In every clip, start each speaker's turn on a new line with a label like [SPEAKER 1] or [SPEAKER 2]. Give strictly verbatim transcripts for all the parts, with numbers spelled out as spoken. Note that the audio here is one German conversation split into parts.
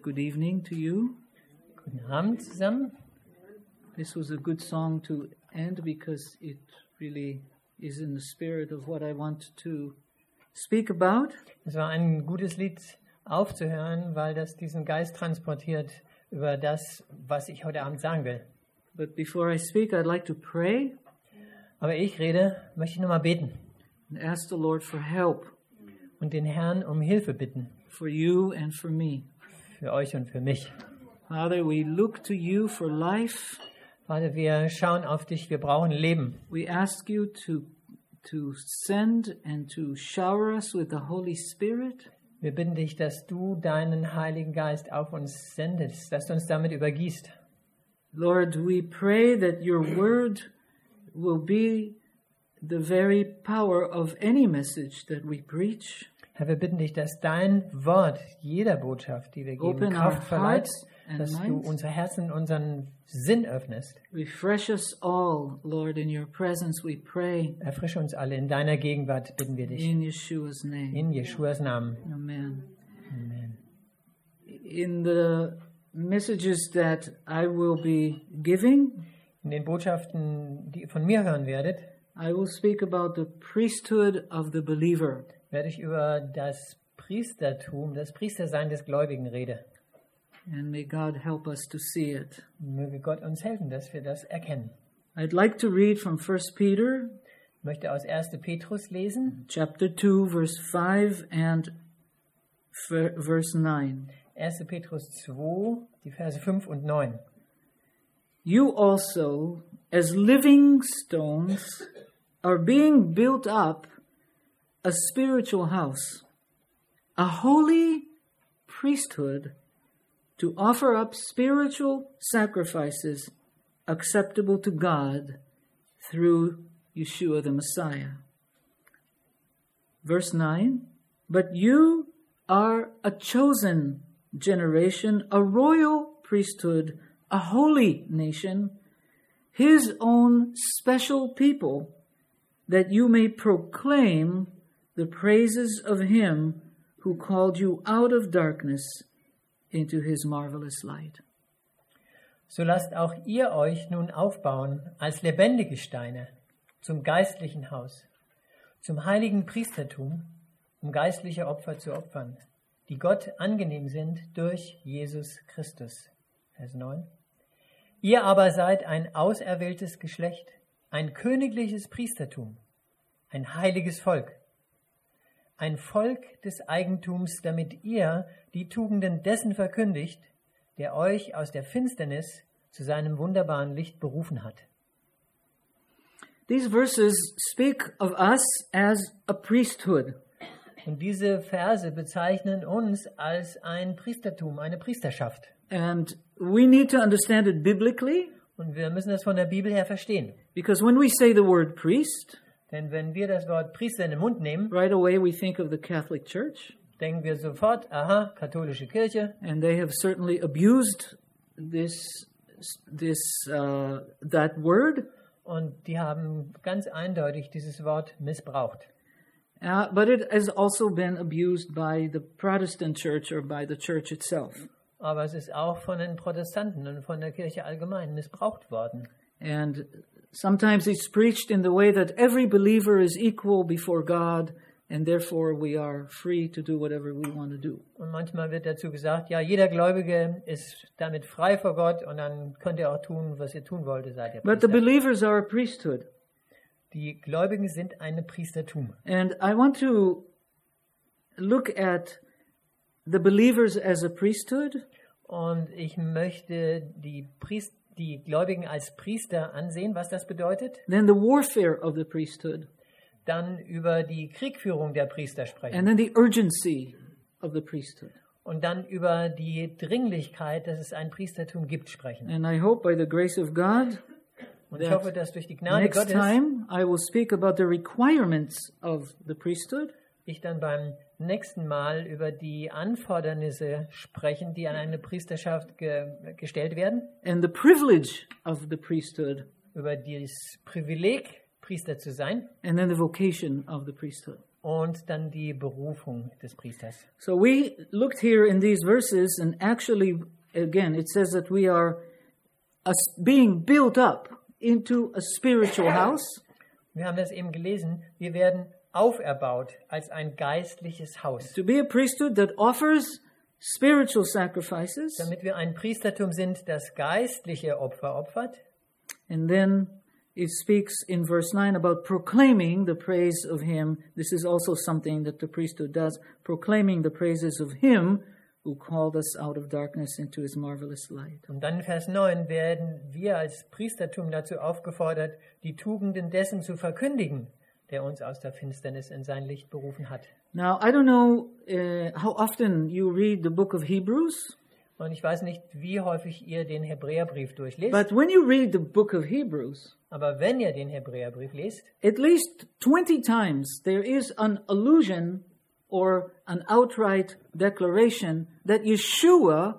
[SPEAKER 1] said good evening to you.
[SPEAKER 2] Guten Abend zusammen.
[SPEAKER 1] This was a good song to end because it really is in the spirit of what I want to speak about.
[SPEAKER 2] Es war ein gutes Lied aufzuhören, weil das diesen Geist transportiert über das, was ich heute Abend sagen will.
[SPEAKER 1] But before I speak, I'd like to pray.
[SPEAKER 2] Aber ich rede, möchte ich nochmal beten
[SPEAKER 1] And ask the Lord for help
[SPEAKER 2] und den Herrn um Hilfe bitten.
[SPEAKER 1] for you and for me.
[SPEAKER 2] Für euch und für mich.
[SPEAKER 1] Father, we look to you for life.
[SPEAKER 2] Vater, wir schauen auf dich, wir brauchen Leben.
[SPEAKER 1] We ask you to, to send and to shower us with the Holy Spirit.
[SPEAKER 2] Wir bitten dich, dass du deinen Heiligen Geist auf uns sendest, dass du uns damit übergießt.
[SPEAKER 1] Lord, we pray that your word will be the very power of any message that we preach.
[SPEAKER 2] Herr, wir bitten dich, dass dein Wort jeder Botschaft, die wir geben,
[SPEAKER 1] Open
[SPEAKER 2] Kraft
[SPEAKER 1] our
[SPEAKER 2] verleiht,
[SPEAKER 1] hearts and
[SPEAKER 2] dass du
[SPEAKER 1] minds.
[SPEAKER 2] unser Herzen, unseren Sinn öffnest.
[SPEAKER 1] Refresh us all, Lord, in your presence we pray.
[SPEAKER 2] Erfrische uns alle in deiner Gegenwart, bitten wir dich.
[SPEAKER 1] In Yeshua's name.
[SPEAKER 2] In Jeschuas Namen.
[SPEAKER 1] Amen.
[SPEAKER 2] Amen.
[SPEAKER 1] In the messages that I will be giving,
[SPEAKER 2] In den Botschaften, die ihr von mir hören werdet,
[SPEAKER 1] I will speak about the priesthood of the believer.
[SPEAKER 2] werde ich über das Priestertum, das Priestersein des Gläubigen reden.
[SPEAKER 1] And may God help us to see it.
[SPEAKER 2] Möge Gott uns helfen, dass wir das erkennen.
[SPEAKER 1] I'd like to read from First Peter
[SPEAKER 2] Ich möchte aus erster Petrus lesen,
[SPEAKER 1] chapter two, verse five and f- verse nine.
[SPEAKER 2] erster Petrus zwei, die Verse fünf und neun.
[SPEAKER 1] You also, as living stones, are being built up a spiritual house, a holy priesthood, to offer up spiritual sacrifices acceptable to God through Yeshua the Messiah. Verse nine, but you are a chosen generation, a royal priesthood, a holy nation, his own special people, that you may proclaim the praises of him who called you out of darkness into his marvelous light.
[SPEAKER 2] So lasst auch ihr euch nun aufbauen als lebendige Steine zum geistlichen Haus, zum heiligen Priestertum, um geistliche Opfer zu opfern, die Gott angenehm sind durch Jesus Christus. Vers neun. Ihr aber seid ein auserwähltes Geschlecht, ein königliches Priestertum, ein heiliges Volk, ein Volk des Eigentums, damit ihr die Tugenden dessen verkündigt, der euch aus der Finsternis zu seinem wunderbaren Licht berufen hat.
[SPEAKER 1] These verses speak of us as a priesthood.
[SPEAKER 2] Und diese Verse bezeichnen uns als ein Priestertum, eine Priesterschaft.
[SPEAKER 1] And we need to understand it biblically,
[SPEAKER 2] Und wir müssen das von der Bibel her verstehen.
[SPEAKER 1] because when we say the word priest,
[SPEAKER 2] Denn wenn wir das Wort Priester in den Mund nehmen,
[SPEAKER 1] right away we think of the Catholic Church,
[SPEAKER 2] denken wir sofort, aha, katholische Kirche.
[SPEAKER 1] and they have certainly abused this this uh, that word.
[SPEAKER 2] Und die haben ganz eindeutig dieses Wort missbraucht.
[SPEAKER 1] Uh, but it has also been abused by the Protestant church or by the church itself.
[SPEAKER 2] Aber es ist auch von den Protestanten und von der Kirche allgemein missbraucht worden.
[SPEAKER 1] And sometimes it's preached in the way that every believer is equal before God, and therefore we are free to do whatever we want to do.
[SPEAKER 2] Und manchmal wird dazu gesagt, ja, jeder Gläubige ist damit frei vor Gott und dann könnt ihr auch tun, was ihr tun wollt, seid ihr
[SPEAKER 1] But the
[SPEAKER 2] Priester.
[SPEAKER 1] believers are a priesthood.
[SPEAKER 2] Die Gläubigen sind eine Priestertum.
[SPEAKER 1] And I want to look at the believers as a priesthood,
[SPEAKER 2] Und ich möchte die, Priest, die Gläubigen als Priester ansehen, was das bedeutet.
[SPEAKER 1] then the warfare of the priesthood,
[SPEAKER 2] Dann über die Kriegführung der Priester sprechen.
[SPEAKER 1] and then the urgency of the priesthood.
[SPEAKER 2] Und dann über die Dringlichkeit, dass es ein Priestertum gibt, sprechen.
[SPEAKER 1] And I hope by the grace of God,
[SPEAKER 2] Und ich hoffe, dass durch die Gnade
[SPEAKER 1] next
[SPEAKER 2] Gottes
[SPEAKER 1] time I will speak about the requirements of the priesthood,
[SPEAKER 2] ich dann beim nächsten Mal über die Anfordernisse sprechen, die an eine Priesterschaft ge gestellt werden,
[SPEAKER 1] and the privilege of the priesthood,
[SPEAKER 2] über das Privileg, Priester zu sein,
[SPEAKER 1] and then the vocation of the priesthood.
[SPEAKER 2] und dann die Berufung des Priesters.
[SPEAKER 1] So we looked here in these verses, and actually, again, it says that we are a, being built up into a spiritual house.
[SPEAKER 2] Wir haben das eben gelesen. Wir werden auferbaut als ein geistliches Haus.
[SPEAKER 1] To be a priesthood that offers spiritual sacrifices.
[SPEAKER 2] Damit wir ein Priestertum sind, das geistliche Opfer opfert.
[SPEAKER 1] And then it speaks in verse nine about proclaiming the praise of him. This is also something that the priesthood does, proclaiming the praises of him who called us out of darkness into his marvelous light.
[SPEAKER 2] Und dann in Vers neun werden wir als Priestertum dazu aufgefordert, die Tugenden dessen zu verkündigen, der uns aus der Finsternis in sein Licht berufen hat.
[SPEAKER 1] Now, I don't know uh, how often you read the book of Hebrews.
[SPEAKER 2] Und ich weiß nicht, wie häufig ihr den Hebräerbrief durchlest.
[SPEAKER 1] But when you read the book of Hebrews,
[SPEAKER 2] aber wenn ihr den Hebräerbrief lest,
[SPEAKER 1] at least twenty times there is an allusion or an outright declaration that Yeshua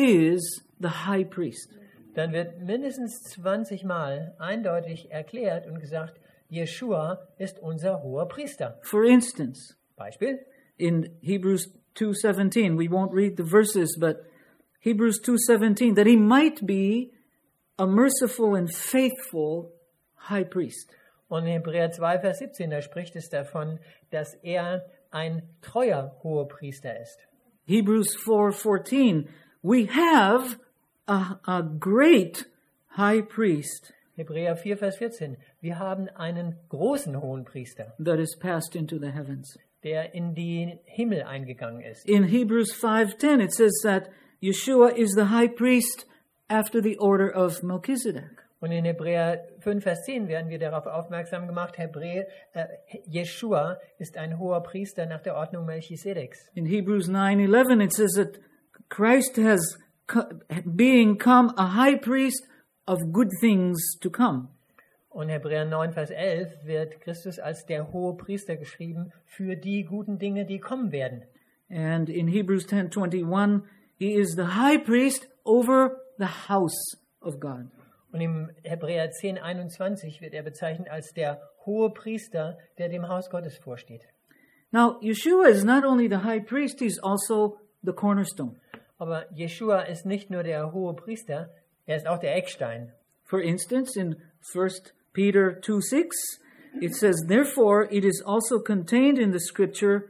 [SPEAKER 1] is the high priest.
[SPEAKER 2] Dann wird mindestens zwanzig Mal eindeutig erklärt und gesagt, Jeshua ist unser hoher Priester.
[SPEAKER 1] For instance,
[SPEAKER 2] Beispiel
[SPEAKER 1] in Hebrews two seventeen, we won't read the verses, but Hebrews two seventeen, that he might be a merciful and faithful high priest.
[SPEAKER 2] Und in Hebräer zwei, Vers siebzehn, da spricht es davon, dass er ein treuer Hohepriester ist.
[SPEAKER 1] Hebrews four fourteen, we have a, a great high priest
[SPEAKER 2] Hebräer vier, Vers vierzehn, wir haben einen großen Hohenpriester,
[SPEAKER 1] that is passed into the heavens.
[SPEAKER 2] der in den Himmel eingegangen ist.
[SPEAKER 1] In Hebrews five ten, it says that Yeshua is the high priest after the order of Melchizedek.
[SPEAKER 2] Und in Hebräer fünf, Vers zehn werden wir darauf aufmerksam gemacht, Hebräer, äh, Jeshua ist ein hoher Priester nach der Ordnung Melchisedeks.
[SPEAKER 1] In Hebrews nine eleven, it says that Christ has, being come a high priest of good things to come.
[SPEAKER 2] Und Hebräer neun, Vers elf wird Christus als der hohe Priester geschrieben für die guten Dinge, die kommen werden.
[SPEAKER 1] And in Hebrews ten twenty-one, he is the high priest over the house of God.
[SPEAKER 2] Und im Hebräer zehn, einundzwanzig wird er bezeichnet als der hohe Priester, der dem Haus Gottes vorsteht.
[SPEAKER 1] Now, Yeshua is not only the high priest, he's also the cornerstone.
[SPEAKER 2] Aber Jeshua ist nicht nur der hohe Priester, er ist auch der Eckstein.
[SPEAKER 1] For instance, in First Peter two six, it says, therefore it is also contained in the scripture,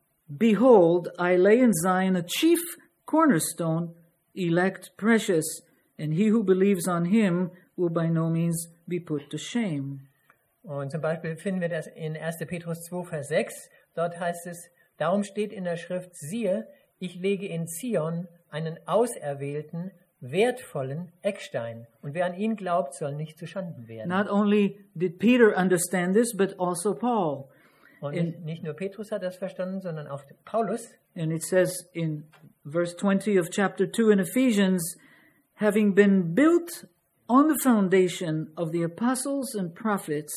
[SPEAKER 1] behold, I lay in Zion a chief cornerstone, elect precious, and he who believes on him will by no means be put to shame.
[SPEAKER 2] Und zum Beispiel finden wir das in erster Petrus zwei, Vers sechs. Dort heißt es, darum steht in der Schrift, siehe, ich lege in Zion einen auserwählten, wertvollen Eckstein. Und wer an ihn glaubt, soll nicht zuschanden werden.
[SPEAKER 1] Not only did Peter understand this, but also Paul.
[SPEAKER 2] Und nicht, nicht nur Petrus hat das verstanden, sondern auch Paulus.
[SPEAKER 1] And it says in verse twenty of chapter two in Ephesians, having been built on the foundation of the apostles and prophets,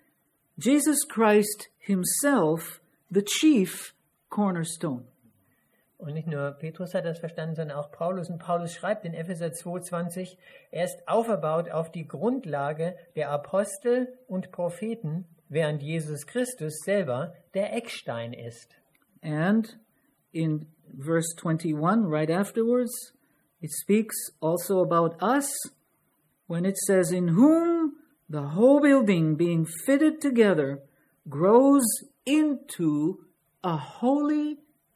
[SPEAKER 1] Jesus Christ himself, the chief cornerstone.
[SPEAKER 2] Und nicht nur Petrus hat das verstanden, sondern auch Paulus. Und Paulus schreibt in Epheser zwei, zwanzig, er ist auferbaut auf die Grundlage der Apostel und Propheten, während Jesus Christus selber der Eckstein ist.
[SPEAKER 1] And in verse twenty-one, right afterwards, it speaks also about us when it says, in whom the whole building being fitted together grows into a holy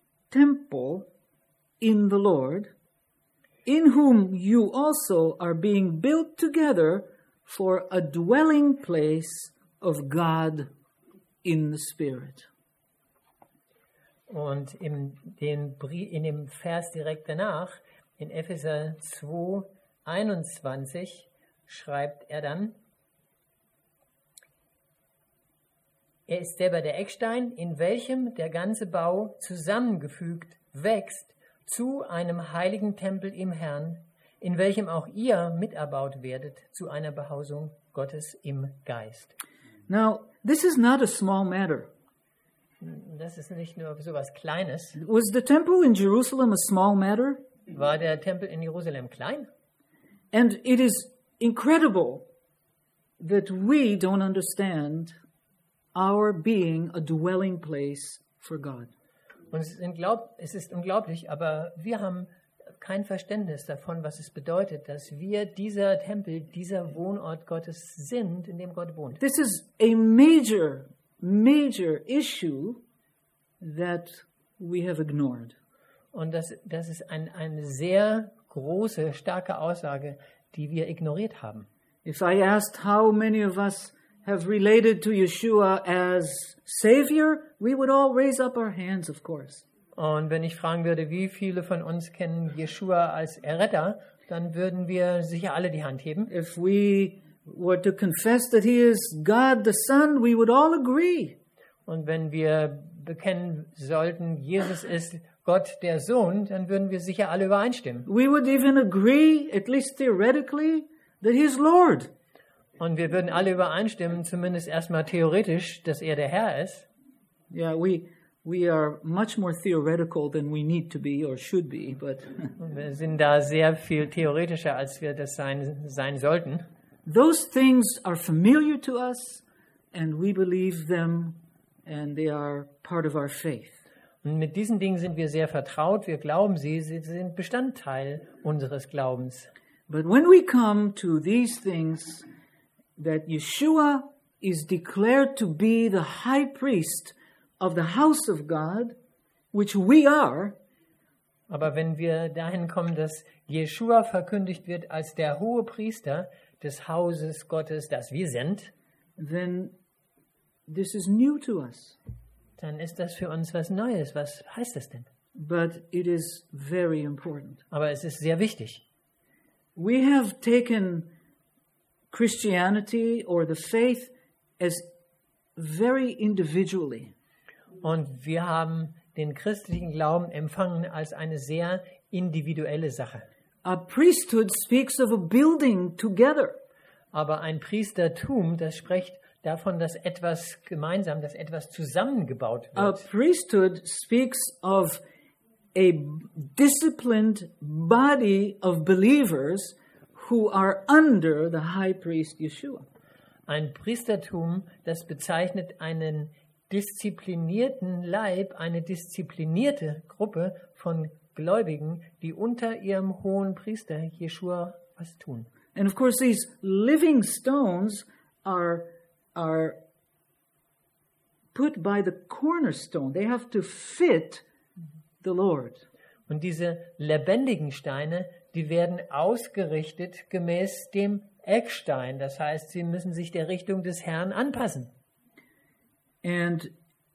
[SPEAKER 1] temple in the Lord, in whom you also are being built together for a dwelling place of God in the Spirit.
[SPEAKER 2] Und in, den, in dem Vers direkt danach, in Epheser zwei, einundzwanzig, schreibt er dann, er ist selber der Eckstein, in welchem der ganze Bau zusammengefügt wächst zu einem heiligen Tempel im Herrn, in welchem auch ihr miterbaut werdet zu einer Behausung Gottes im Geist.
[SPEAKER 1] Now, this is not a small matter.
[SPEAKER 2] Das ist nicht nur so was Kleines.
[SPEAKER 1] Was the temple in Jerusalem a small matter?
[SPEAKER 2] War der Tempel in Jerusalem klein?
[SPEAKER 1] And it is incredible that we don't understand our being a dwelling place for God.
[SPEAKER 2] Und es ist, unglaub, es ist unglaublich, aber wir haben kein Verständnis davon, was es bedeutet, dass wir dieser Tempel, dieser Wohnort Gottes sind, in dem Gott wohnt.
[SPEAKER 1] This is a major, major issue that we have ignored.
[SPEAKER 2] Und das, das ist ein, eine sehr große, starke Aussage, die wir ignoriert haben.
[SPEAKER 1] If I asked how many of us have related to Yeshua as Savior, we would all raise up our hands, of course.
[SPEAKER 2] Und wenn ich fragen würde, wie viele von uns kennen Jeshua als Erretter, dann würden wir sicher alle die Hand heben.
[SPEAKER 1] If we were to confess that He is God the Son, we would all agree.
[SPEAKER 2] Und wenn wir bekennen sollten, Jesus ist Gott der Sohn, dann würden wir sicher alle übereinstimmen.
[SPEAKER 1] We would even agree, at least theoretically, that He is Lord.
[SPEAKER 2] Und wir würden alle übereinstimmen, zumindest erstmal theoretisch, dass er der Herr ist.
[SPEAKER 1] Yeah, we we are much more theoretical than we need to be or should be, but
[SPEAKER 2] Und wir sind da sehr viel theoretischer, als wir das sein, sein sollten.
[SPEAKER 1] those things are familiar to us, and we believe them, and they are part of our faith.
[SPEAKER 2] Und mit diesen Dingen sind wir sehr vertraut, wir glauben sie, sie sind Bestandteil unseres Glaubens.
[SPEAKER 1] But when we come to these things, that Yeshua is declared to be the high priest of the house of God, which we are,
[SPEAKER 2] Aber wenn wir dahin kommen, dass Jeshua verkündigt wird als der hohe Priester des Hauses Gottes, das wir sind,
[SPEAKER 1] then this is new to us.
[SPEAKER 2] dann ist das für uns was Neues. Was heißt das denn?
[SPEAKER 1] But it is very important.
[SPEAKER 2] Aber es ist sehr wichtig.
[SPEAKER 1] We have taken Christianity or the faith as very individually.
[SPEAKER 2] Und wir haben den christlichen Glauben empfangen als eine sehr individuelle Sache.
[SPEAKER 1] A priesthood speaks of a building together.
[SPEAKER 2] Aber ein Priestertum, das spricht davon, dass etwas gemeinsam, dass etwas zusammengebaut
[SPEAKER 1] A
[SPEAKER 2] wird.
[SPEAKER 1] priesthood speaks of a disciplined body of believers who are under the high priest Yeshua.
[SPEAKER 2] Ein Priestertum, das bezeichnet einen disziplinierten Leib, eine disziplinierte Gruppe von Gläubigen, die unter ihrem hohen Priester Jeshua was tun.
[SPEAKER 1] And of course, these living stones are, are put by the cornerstone. They have to fit the Lord.
[SPEAKER 2] Und diese lebendigen Steine, die werden ausgerichtet gemäß dem Eckstein. Das heißt, sie müssen sich der Richtung des Herrn anpassen.
[SPEAKER 1] And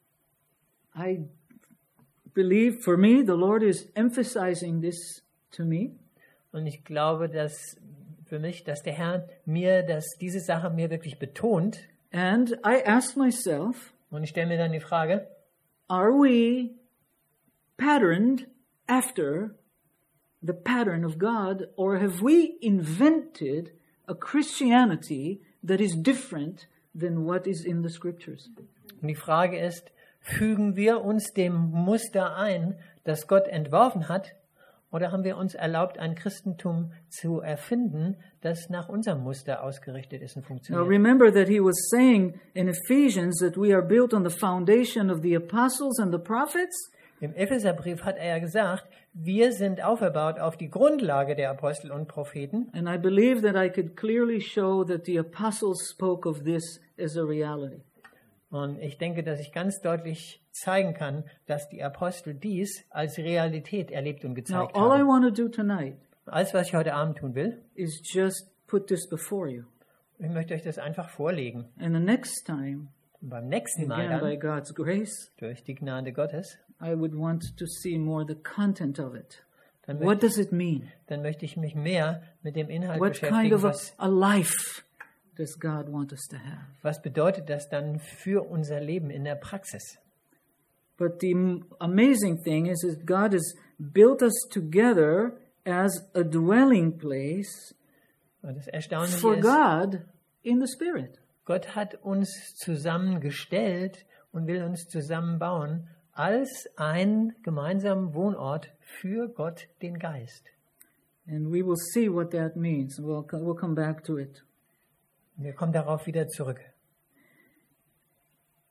[SPEAKER 1] I believe, for me, the Lord is emphasizing this to me.
[SPEAKER 2] Und ich glaube, dass für mich, dass der Herr mir, dass diese Sache mir wirklich betont.
[SPEAKER 1] And I ask myself,
[SPEAKER 2] Und ich stelle mir dann die Frage,
[SPEAKER 1] are we patterned after the pattern of God, or have we invented a Christianity that is different than what is in the scriptures?
[SPEAKER 2] und die Frage ist, fügen wir uns dem Muster ein, das Gott entworfen hat, oder haben wir uns erlaubt, ein Christentum zu erfinden, das nach unserem Muster ausgerichtet ist und
[SPEAKER 1] Now
[SPEAKER 2] funktioniert?
[SPEAKER 1] remember that he was saying in Ephesians that we are built on the foundation of the apostles and the prophets.
[SPEAKER 2] Im Epheserbrief hat er ja gesagt, wir sind auferbaut auf die Grundlage der Apostel und Propheten.
[SPEAKER 1] And I believe that I could clearly show that the apostles spoke of this as a reality.
[SPEAKER 2] Und ich denke, dass ich ganz deutlich zeigen kann, dass die Apostel dies als Realität erlebt und
[SPEAKER 1] Now,
[SPEAKER 2] gezeigt
[SPEAKER 1] all I
[SPEAKER 2] haben.
[SPEAKER 1] want to do tonight
[SPEAKER 2] Alles, was ich heute Abend tun will,
[SPEAKER 1] is just put this before you.
[SPEAKER 2] ich möchte euch das einfach vorlegen.
[SPEAKER 1] And the next time,
[SPEAKER 2] Und beim nächsten Mal
[SPEAKER 1] again by
[SPEAKER 2] dann,
[SPEAKER 1] God's grace,
[SPEAKER 2] durch die Gnade Gottes,
[SPEAKER 1] I would want to see more the content of it.
[SPEAKER 2] dann
[SPEAKER 1] What
[SPEAKER 2] möchte,
[SPEAKER 1] does it mean?
[SPEAKER 2] dann möchte ich mich mehr mit dem Inhalt
[SPEAKER 1] What kind
[SPEAKER 2] beschäftigen.
[SPEAKER 1] of a,
[SPEAKER 2] Was,
[SPEAKER 1] a life does God want us to have?
[SPEAKER 2] was bedeutet das dann für unser Leben in der Praxis?
[SPEAKER 1] But the m- amazing thing is that God has built us together as a dwelling place
[SPEAKER 2] Und das Erstaunliche
[SPEAKER 1] for
[SPEAKER 2] ist,
[SPEAKER 1] God in the Spirit.
[SPEAKER 2] Gott hat uns zusammengestellt und will uns zusammenbauen als einen gemeinsamen Wohnort für Gott, den Geist.
[SPEAKER 1] And we will see what that means. We'll, co- we'll come back to it.
[SPEAKER 2] Wir kommen darauf wieder zurück.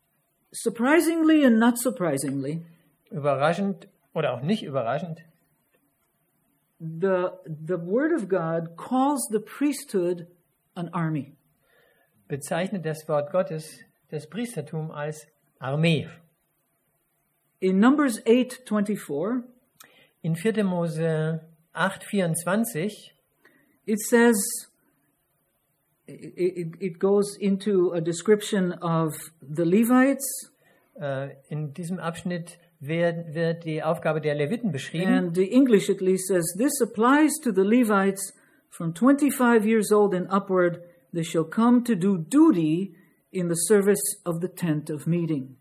[SPEAKER 1] surprisingly and not surprisingly,
[SPEAKER 2] Überraschend oder auch nicht überraschend,
[SPEAKER 1] the, the Word of God calls the priesthood an army.
[SPEAKER 2] bezeichnet das Wort Gottes das Priestertum als Armee.
[SPEAKER 1] In Numbers eight twenty-four,
[SPEAKER 2] In vierte Mose acht vierundzwanzig
[SPEAKER 1] it says, it, it, it goes into a description of the Levites,
[SPEAKER 2] äh, in diesem Abschnitt wird, wird die Aufgabe der Leviten beschrieben.
[SPEAKER 1] and the English at least says, this applies to the Levites from twenty-five years old and upward. They shall come to do duty in the service of the tent of meeting.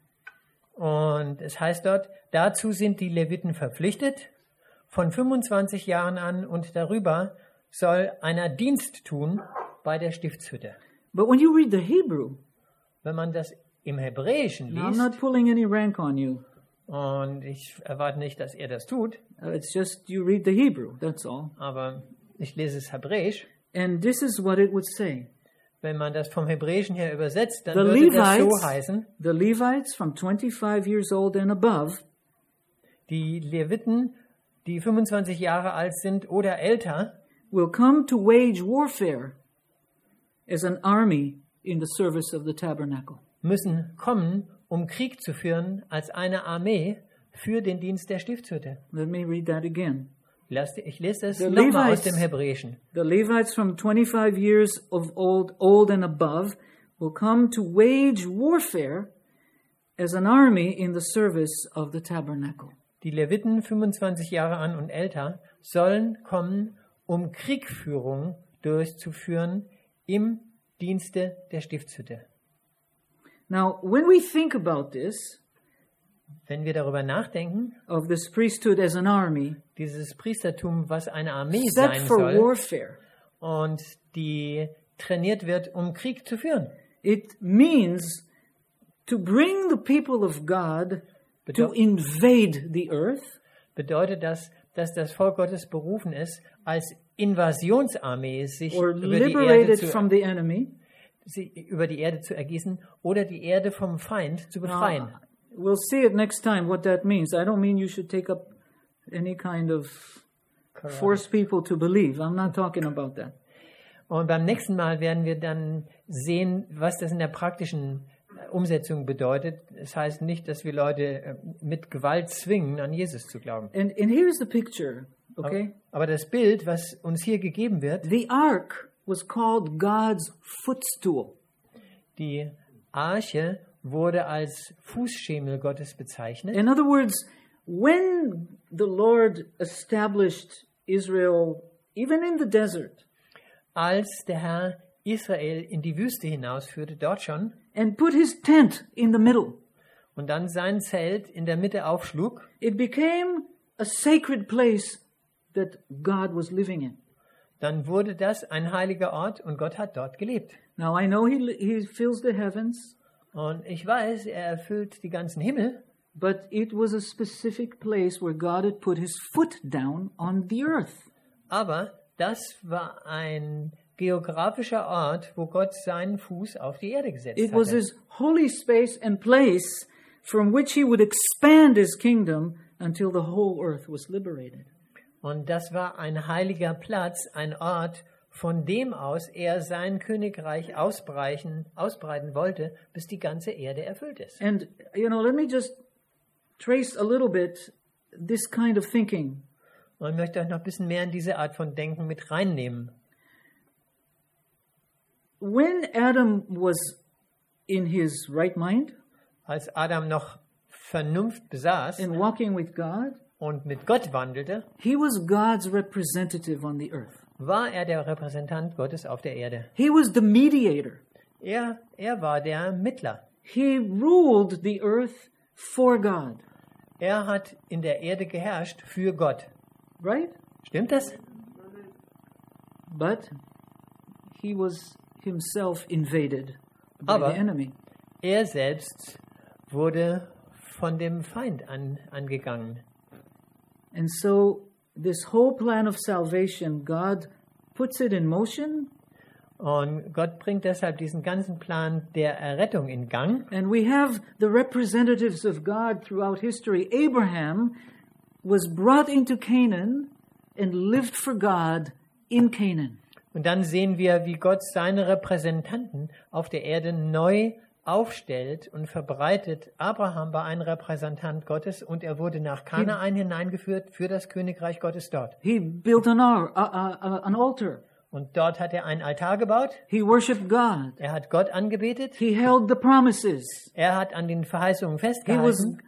[SPEAKER 2] Und es heißt dort, dazu sind die Leviten verpflichtet. Von fünfundzwanzig Jahren an und darüber soll einer Dienst tun bei der Stiftshütte.
[SPEAKER 1] But when you read the Hebrew,
[SPEAKER 2] Wenn man das im Hebräischen
[SPEAKER 1] now I'm
[SPEAKER 2] liest,
[SPEAKER 1] not pulling any rank on you.
[SPEAKER 2] und ich erwarte nicht, dass er das tut,
[SPEAKER 1] Uh, it's just you read the Hebrew, that's all.
[SPEAKER 2] aber ich lese es Hebräisch.
[SPEAKER 1] And this is what it would say.
[SPEAKER 2] Wenn man das vom Hebräischen her übersetzt, dann
[SPEAKER 1] The
[SPEAKER 2] würde das so
[SPEAKER 1] Levites,
[SPEAKER 2] heißen,
[SPEAKER 1] the Levites from twenty-five years old and above
[SPEAKER 2] die Leviten, die fünfundzwanzig Jahre alt sind oder älter,
[SPEAKER 1] will come to wage warfare as an army in the service of the tabernacle.
[SPEAKER 2] müssen kommen, um Krieg zu führen als eine Armee für den Dienst der Stiftshütte.
[SPEAKER 1] Let me read that again.
[SPEAKER 2] Lass- Ich lese es
[SPEAKER 1] The
[SPEAKER 2] nochmal aus
[SPEAKER 1] Levites-
[SPEAKER 2] dem Hebräischen.
[SPEAKER 1] The Levites from twenty-five years of old, old and above will come to wage warfare as an army in the service of the tabernacle.
[SPEAKER 2] Die Leviten, fünfundzwanzig Jahre an und älter, sollen kommen, um Kriegführung durchzuführen im Dienste der Stiftshütte.
[SPEAKER 1] Now, when we think about this,
[SPEAKER 2] Wenn wir darüber nachdenken,
[SPEAKER 1] of this priesthood as an army,
[SPEAKER 2] dieses Priestertum, was eine Armee
[SPEAKER 1] set
[SPEAKER 2] sein
[SPEAKER 1] for
[SPEAKER 2] soll
[SPEAKER 1] warfare,
[SPEAKER 2] und die trainiert wird, um Krieg zu führen,
[SPEAKER 1] it means to bring the people of God to
[SPEAKER 2] Bedeu-
[SPEAKER 1] invade the earth
[SPEAKER 2] bedeutet das, dass das Volk Gottes berufen ist, als Invasionsarmee sich
[SPEAKER 1] or
[SPEAKER 2] über die, Erde
[SPEAKER 1] liberated
[SPEAKER 2] zu,
[SPEAKER 1] from the enemy.
[SPEAKER 2] sie über die Erde zu ergießen oder die Erde vom Feind zu befreien.
[SPEAKER 1] Now, we'll see it next time what that means. I don't mean you should take up any kind of force people to believe. I'm not talking about that.
[SPEAKER 2] Und beim nächsten Mal werden wir dann sehen, was das in der praktischen Umsetzung bedeutet. Es heißt nicht, dass wir Leute äh, mit Gewalt zwingen, an Jesus zu glauben.
[SPEAKER 1] And and here's the picture, okay?
[SPEAKER 2] Aber das Bild, was uns hier gegeben wird,
[SPEAKER 1] The ark was called God's footstool.
[SPEAKER 2] die Arche wurde als Fußschemel Gottes bezeichnet.
[SPEAKER 1] In other words, when the Lord established Israel, even in the desert,
[SPEAKER 2] Als der Herr Israel in die Wüste hinausführte, dort schon,
[SPEAKER 1] and put his tent in the middle,
[SPEAKER 2] und dann sein Zelt in der Mitte aufschlug,
[SPEAKER 1] it became a sacred place that God was living in.
[SPEAKER 2] dann wurde das ein heiliger Ort und Gott hat dort gelebt.
[SPEAKER 1] Now I know he he fills the heavens,
[SPEAKER 2] Und ich weiß, er erfüllt die ganzen Himmel,
[SPEAKER 1] but it was a specific place where God had put his foot down on the earth.
[SPEAKER 2] aber das war ein geografischer Ort, wo Gott seinen Fuß auf die Erde gesetzt
[SPEAKER 1] It was
[SPEAKER 2] hatte.
[SPEAKER 1] his holy space and place from which he would expand his kingdom until the whole earth was liberated.
[SPEAKER 2] Und das war ein heiliger Platz, ein Ort, von dem aus er sein Königreich ausbreiten, ausbreiten wollte, bis die ganze Erde erfüllt ist.
[SPEAKER 1] And, you know, let me just trace a little bit this kind of thinking.
[SPEAKER 2] Und ich möchte euch noch ein bisschen mehr in diese Art von Denken mit reinnehmen.
[SPEAKER 1] When Adam was in his right mind
[SPEAKER 2] Als Adam noch Vernunft besaß
[SPEAKER 1] and walking with God,
[SPEAKER 2] und mit Gott wandelte,
[SPEAKER 1] he was God's representative on the earth.
[SPEAKER 2] war er der Repräsentant Gottes auf der Erde.
[SPEAKER 1] He was the mediator.
[SPEAKER 2] Er, er war der Mittler.
[SPEAKER 1] He ruled the earth for God,
[SPEAKER 2] Er hat in der Erde geherrscht für Gott.
[SPEAKER 1] right?
[SPEAKER 2] Stimmt das?
[SPEAKER 1] But he was himself invaded by
[SPEAKER 2] Aber-
[SPEAKER 1] the enemy.
[SPEAKER 2] Er selbst wurde von dem Feind an, angegangen.
[SPEAKER 1] And so this whole plan of salvation, God puts it in motion
[SPEAKER 2] Und Gott bringt deshalb diesen ganzen Plan der Errettung in Gang.
[SPEAKER 1] And we have the representatives of God throughout history. Abraham was brought into Canaan and lived for God in Canaan.
[SPEAKER 2] Und dann sehen wir, wie Gott seine Repräsentanten auf der Erde neu aufstellt und verbreitet. Abraham war ein Repräsentant Gottes und er wurde nach Kanaan hineingeführt für das Königreich Gottes dort.
[SPEAKER 1] He built an, ar- uh, uh, an altar.
[SPEAKER 2] Und dort hat er einen Altar gebaut.
[SPEAKER 1] He worshiped God.
[SPEAKER 2] Er hat Gott angebetet.
[SPEAKER 1] He held the promises.
[SPEAKER 2] Er hat an den Verheißungen
[SPEAKER 1] He was
[SPEAKER 2] festgehalten.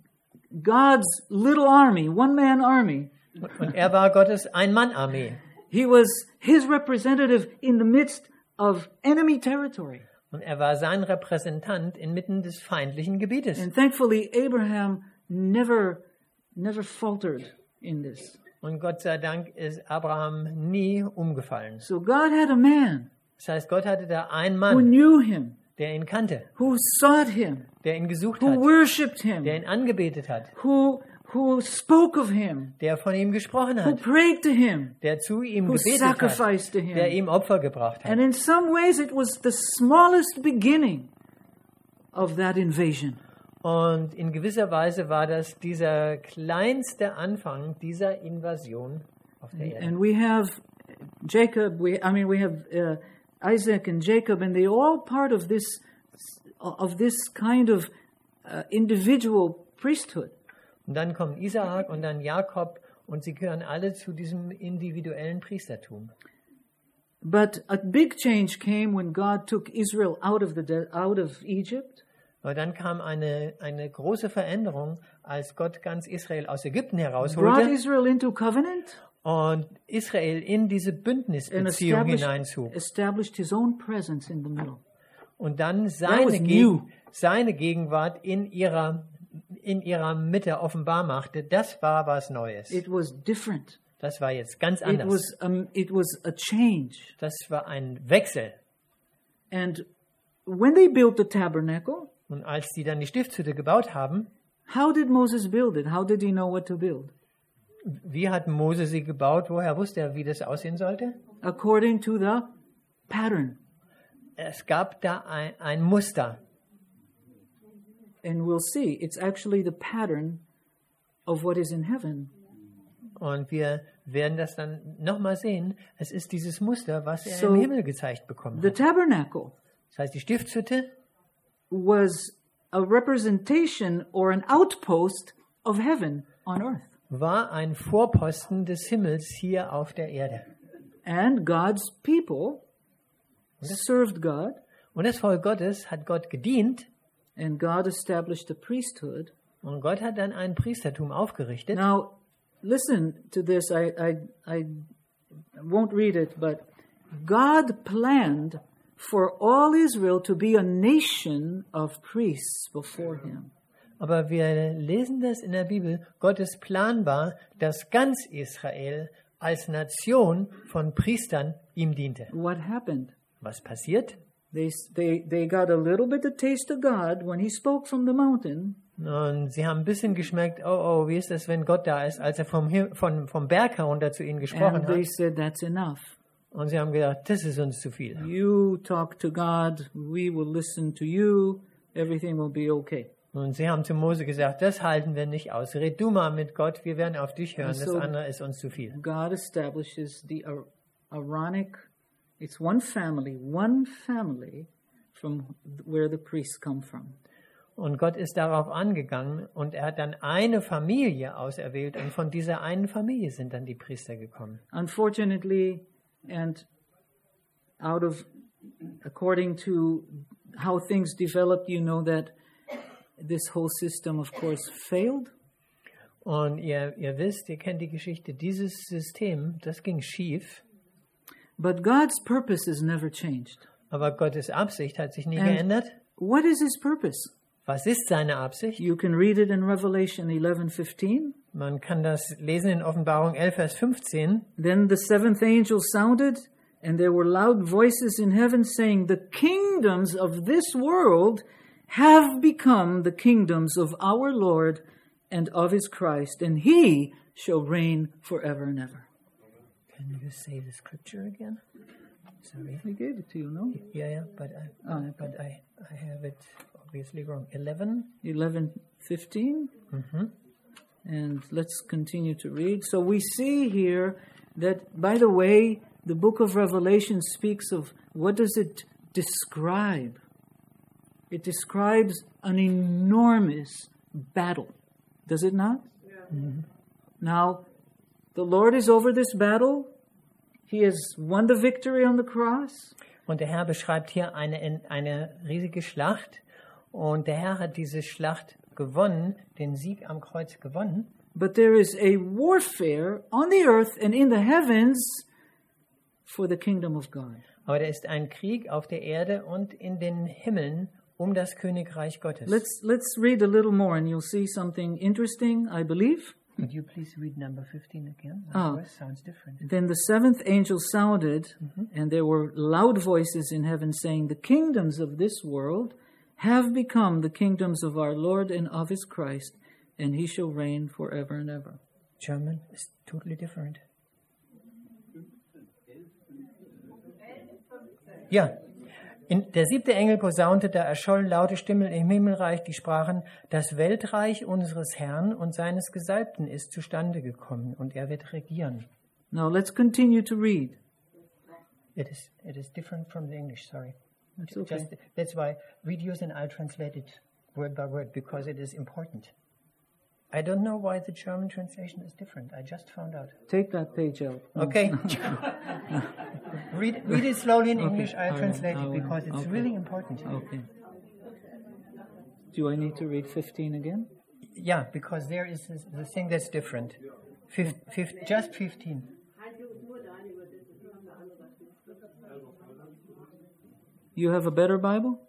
[SPEAKER 1] God's little army, one-man army.
[SPEAKER 2] Und er war Gottes Ein-Mann-Armee.
[SPEAKER 1] He was his representative in the midst of enemy territory.
[SPEAKER 2] Und er war sein Repräsentant inmitten des feindlichen Gebietes.
[SPEAKER 1] And thankfully, Abraham never, never faltered in this.
[SPEAKER 2] Und Gott sei Dank ist Abraham nie umgefallen.
[SPEAKER 1] So God had a man
[SPEAKER 2] Das heißt, Gott hatte da einen
[SPEAKER 1] who
[SPEAKER 2] Mann,
[SPEAKER 1] knew him,
[SPEAKER 2] der ihn kannte,
[SPEAKER 1] who sought him,
[SPEAKER 2] der ihn gesucht
[SPEAKER 1] who
[SPEAKER 2] hat,
[SPEAKER 1] worshipped
[SPEAKER 2] der
[SPEAKER 1] him,
[SPEAKER 2] ihn angebetet hat,
[SPEAKER 1] who, who spoke of him,
[SPEAKER 2] der von ihm gesprochen
[SPEAKER 1] who
[SPEAKER 2] hat,
[SPEAKER 1] prayed to him,
[SPEAKER 2] der zu ihm
[SPEAKER 1] who
[SPEAKER 2] gebetet hat,
[SPEAKER 1] sacrificed to
[SPEAKER 2] der
[SPEAKER 1] him.
[SPEAKER 2] ihm Opfer gebracht
[SPEAKER 1] And
[SPEAKER 2] hat.
[SPEAKER 1] in some ways, it was the smallest beginning of that invasion.
[SPEAKER 2] Und in gewisser Weise war das dieser kleinste Anfang dieser Invasion auf der Erde.
[SPEAKER 1] And we have Jacob, we, I mean, we have uh, Isaac and Jacob, and they all part of this, of this kind of uh, individual priesthood.
[SPEAKER 2] Und dann kommen Isaak und dann Jakob und sie gehören alle zu diesem individuellen Priestertum.
[SPEAKER 1] But a big change came when God took Israel out of the de- out of Egypt,
[SPEAKER 2] Aber dann kam eine, eine große Veränderung, als Gott ganz Israel aus Ägypten
[SPEAKER 1] brought
[SPEAKER 2] herausholte
[SPEAKER 1] Israel into covenant,
[SPEAKER 2] und Israel in diese
[SPEAKER 1] and
[SPEAKER 2] Bündnisbeziehung
[SPEAKER 1] established,
[SPEAKER 2] hineinzog.
[SPEAKER 1] established His own presence in the middle.
[SPEAKER 2] Und dann
[SPEAKER 1] was
[SPEAKER 2] seine,
[SPEAKER 1] new.
[SPEAKER 2] Geg seine Gegenwart in ihrer, in ihrer Mitte offenbar machte. Das war was Neues.
[SPEAKER 1] It was different.
[SPEAKER 2] Das war jetzt ganz
[SPEAKER 1] It
[SPEAKER 2] anders.
[SPEAKER 1] was um, it was a change.
[SPEAKER 2] Das war ein Wechsel.
[SPEAKER 1] And when they built the tabernacle,
[SPEAKER 2] Und als die dann die Stiftshütte gebaut haben,
[SPEAKER 1] how did Moses build it? How did he know what to build?
[SPEAKER 2] wie hat Mose sie gebaut? Woher wusste er, wie das aussehen sollte?
[SPEAKER 1] According to the pattern.
[SPEAKER 2] Es gab da ein, ein Muster.
[SPEAKER 1] And we'll see, it's actually the pattern of what is in heaven.
[SPEAKER 2] Und wir werden das dann nochmal sehen. Es ist dieses Muster, was er
[SPEAKER 1] So,
[SPEAKER 2] im Himmel gezeigt bekommen
[SPEAKER 1] The
[SPEAKER 2] hat.
[SPEAKER 1] tabernacle
[SPEAKER 2] Das heißt, die Stiftshütte
[SPEAKER 1] was a representation or an outpost of heaven on earth.
[SPEAKER 2] war ein Vorposten des Himmels hier auf der Erde.
[SPEAKER 1] And God's people served God,
[SPEAKER 2] Und das Volk Gottes hat Gott gedient
[SPEAKER 1] and God established a priesthood.
[SPEAKER 2] und Gott hat dann ein Priestertum aufgerichtet.
[SPEAKER 1] Now, listen to this. I, I, I won't read it, but God planned for all Israel to be a nation of priests before him.
[SPEAKER 2] Aber wir lesen das in der Bibel. Gottes Plan war, dass ganz Israel als Nation von Priestern ihm diente.
[SPEAKER 1] What happened?
[SPEAKER 2] Was passiert?
[SPEAKER 1] They, they, they got a little bit of taste of God when he spoke from the mountain.
[SPEAKER 2] Und sie haben ein bisschen geschmeckt, oh, oh, wie ist das, wenn Gott da ist, als er vom, Him- von, vom Berg herunter zu ihnen gesprochen
[SPEAKER 1] And they
[SPEAKER 2] hat.
[SPEAKER 1] said, that's enough.
[SPEAKER 2] Und sie haben gedacht, das ist uns zu viel.
[SPEAKER 1] You talk to God, we will listen to you, everything will be okay.
[SPEAKER 2] Und sie haben zu Mose gesagt, das halten wir nicht aus. Red du mal mit Gott, wir werden auf dich hören, das
[SPEAKER 1] So-
[SPEAKER 2] andere ist uns zu viel.
[SPEAKER 1] God establishes the Ar- Aaronic, it's one family, one family from where the priests come from.
[SPEAKER 2] Und Gott ist darauf angegangen und er hat dann eine Familie auserwählt und von dieser einen Familie sind dann die Priester gekommen.
[SPEAKER 1] Unfortunately, and out of, according to how things developed, you know that this whole system, of course, failed.
[SPEAKER 2] Und ihr, ihr wisst, ihr kennt die Geschichte, dieses System, das ging schief,
[SPEAKER 1] But God's purpose has never changed.
[SPEAKER 2] aber Gottes Absicht hat sich nie
[SPEAKER 1] And-
[SPEAKER 2] geändert.
[SPEAKER 1] What is his purpose?
[SPEAKER 2] Was ist seine Absicht?
[SPEAKER 1] You can read it in Revelation eleven fifteen.
[SPEAKER 2] Man kann das lesen in Offenbarung elf, Vers fünfzehn.
[SPEAKER 1] Then the seventh angel sounded, and there were loud voices in heaven saying, The kingdoms of this world have become the kingdoms of our Lord and of his Christ, and he shall reign forever and ever.
[SPEAKER 2] Can you say the scripture again? Sorry.
[SPEAKER 1] I gave it to you, no?
[SPEAKER 2] Yeah, yeah, but I,
[SPEAKER 1] Ah, okay.
[SPEAKER 2] but I, I have it obviously wrong. eleven.
[SPEAKER 1] eleven fifteen.
[SPEAKER 2] Mhm.
[SPEAKER 1] And let's continue to read. So we see here that, by the way, the book of Revelation speaks of, what does it describe? It describes an enormous battle. Does it not?
[SPEAKER 2] Yeah. Mm-hmm.
[SPEAKER 1] Now, the Lord is over this battle. He has won the victory on the cross.
[SPEAKER 2] Und der Herr beschreibt hier eine, eine riesige Schlacht. Und der Herr hat diese Schlacht gewonnen, den Sieg am Kreuz gewonnen.
[SPEAKER 1] But there is a warfare on the earth and in the heavens for the kingdom of God.
[SPEAKER 2] Aber da ist ein Krieg auf der Erde und in den Himmeln um das Königreich Gottes.
[SPEAKER 1] Let's let's read a little more and you'll see something interesting, I believe.
[SPEAKER 2] Would you please read number fifteen again?
[SPEAKER 1] Ah.
[SPEAKER 2] That sounds different.
[SPEAKER 1] Then the seventh angel sounded, and there were loud voices in heaven saying, "The kingdoms of this world have become the kingdoms of our Lord and of his Christ, and he shall reign forever and ever."
[SPEAKER 2] German is totally different. Ja, in, der siebte Engel posaunte, da erschollen laute Stimmen im Himmelreich, die sprachen, das Weltreich unseres Herrn und seines Gesalbten ist zustande gekommen und er wird regieren.
[SPEAKER 1] Now let's continue to read.
[SPEAKER 2] It is, it is different from the English, sorry.
[SPEAKER 1] That's okay.
[SPEAKER 2] Just, that's why read yours and I'll translate it word by word because it is important. I don't know why the German translation is different. I just found out.
[SPEAKER 1] Take that page out. No.
[SPEAKER 2] Okay. read, read it slowly in English.
[SPEAKER 1] Okay.
[SPEAKER 2] I'll
[SPEAKER 1] I
[SPEAKER 2] translate
[SPEAKER 1] will. I
[SPEAKER 2] it
[SPEAKER 1] will.
[SPEAKER 2] because it's
[SPEAKER 1] Okay.
[SPEAKER 2] really important.
[SPEAKER 1] Okay. Do I need to read fifteen again?
[SPEAKER 2] Yeah, because there is this, the thing that's different. Fif, fif, just fifteen.
[SPEAKER 1] You have a better Bible?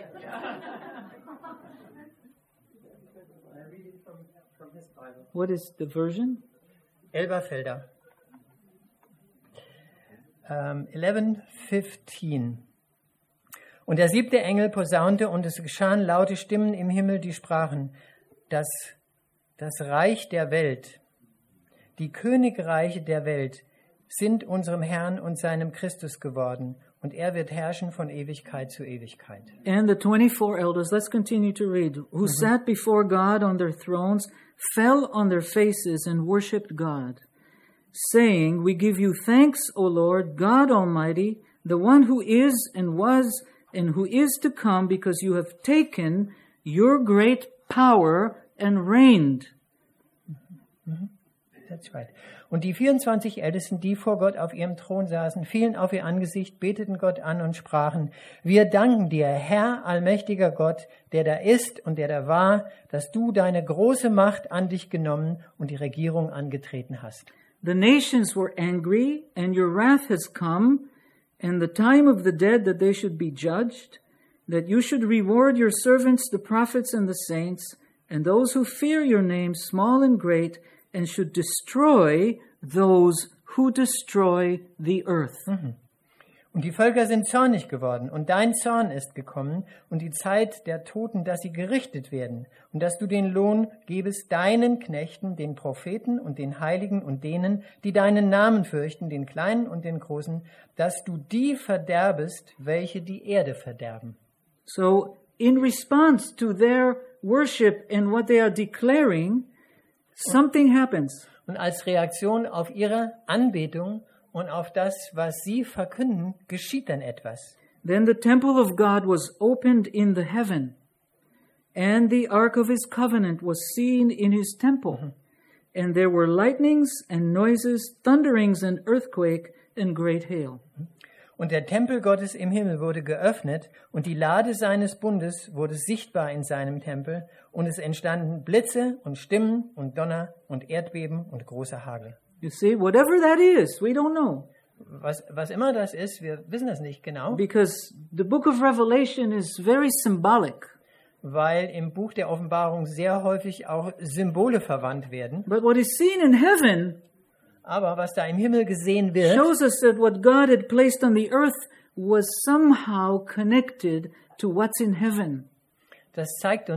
[SPEAKER 1] What is the version?
[SPEAKER 2] Elberfelder. Um, eleven fifteen. Und der siebte Engel posaunte, und es geschahen laute Stimmen im Himmel, die sprachen, dass das Reich der Welt, die Königreiche der Welt, sind unserem Herrn und seinem Christus geworden, und er wird herrschen von Ewigkeit zu Ewigkeit.
[SPEAKER 1] And the twenty-four elders, let's continue to read, who sat before God on their thrones, fell on their faces and worshipped God, saying, "We give you thanks, O Lord, God Almighty, the one who is and was and who is to come, because you have taken your great power and reigned."
[SPEAKER 2] That's right. Und die vierundzwanzig Ältesten, die vor Gott auf ihrem Thron saßen, fielen auf ihr Angesicht, beteten Gott an und sprachen, wir danken dir, Herr, allmächtiger Gott, der da ist und der da war, dass du deine große Macht an dich genommen und die Regierung angetreten hast.
[SPEAKER 1] The nations were angry, and your wrath has come, and the time of the dead that they should be judged, that you should reward your servants, the prophets and the saints, and those who fear your name, small and great, and should destroy those who destroy the earth.
[SPEAKER 2] Mhm. Und die Völker sind zornig geworden, und dein Zorn ist gekommen, und die Zeit der Toten, dass sie gerichtet werden, und dass du den Lohn gebest deinen Knechten, den Propheten und den Heiligen und denen, die deinen Namen fürchten, den Kleinen und den Großen, dass du die verderbest, welche die Erde verderben.
[SPEAKER 1] So, in response to their worship and what they are declaring, something happens.
[SPEAKER 2] Und als Reaktion auf ihre Anbetung und auf das, was sie verkünden, geschieht dann etwas.
[SPEAKER 1] Then the temple of God was opened in the heaven, and the ark of his covenant was seen in his temple. And there were lightnings and noises, thunderings and earthquake and great hail.
[SPEAKER 2] Und der Tempel Gottes im Himmel wurde geöffnet, und die Lade seines Bundes wurde sichtbar in seinem Tempel, und es entstanden Blitze und Stimmen und Donner und Erdbeben und großer Hagel.
[SPEAKER 1] You see, whatever that is, we don't know.
[SPEAKER 2] Was, was immer das ist, wir wissen das nicht genau,
[SPEAKER 1] Because the book of Revelation is very symbolic.
[SPEAKER 2] weil im Buch der Offenbarung sehr häufig auch Symbole verwandt werden.
[SPEAKER 1] But what is seen in heaven
[SPEAKER 2] Aber was da im Himmel gesehen wird,
[SPEAKER 1] shows us that what God had placed on the earth was somehow connected to what's in heaven.
[SPEAKER 2] das zeigt uns,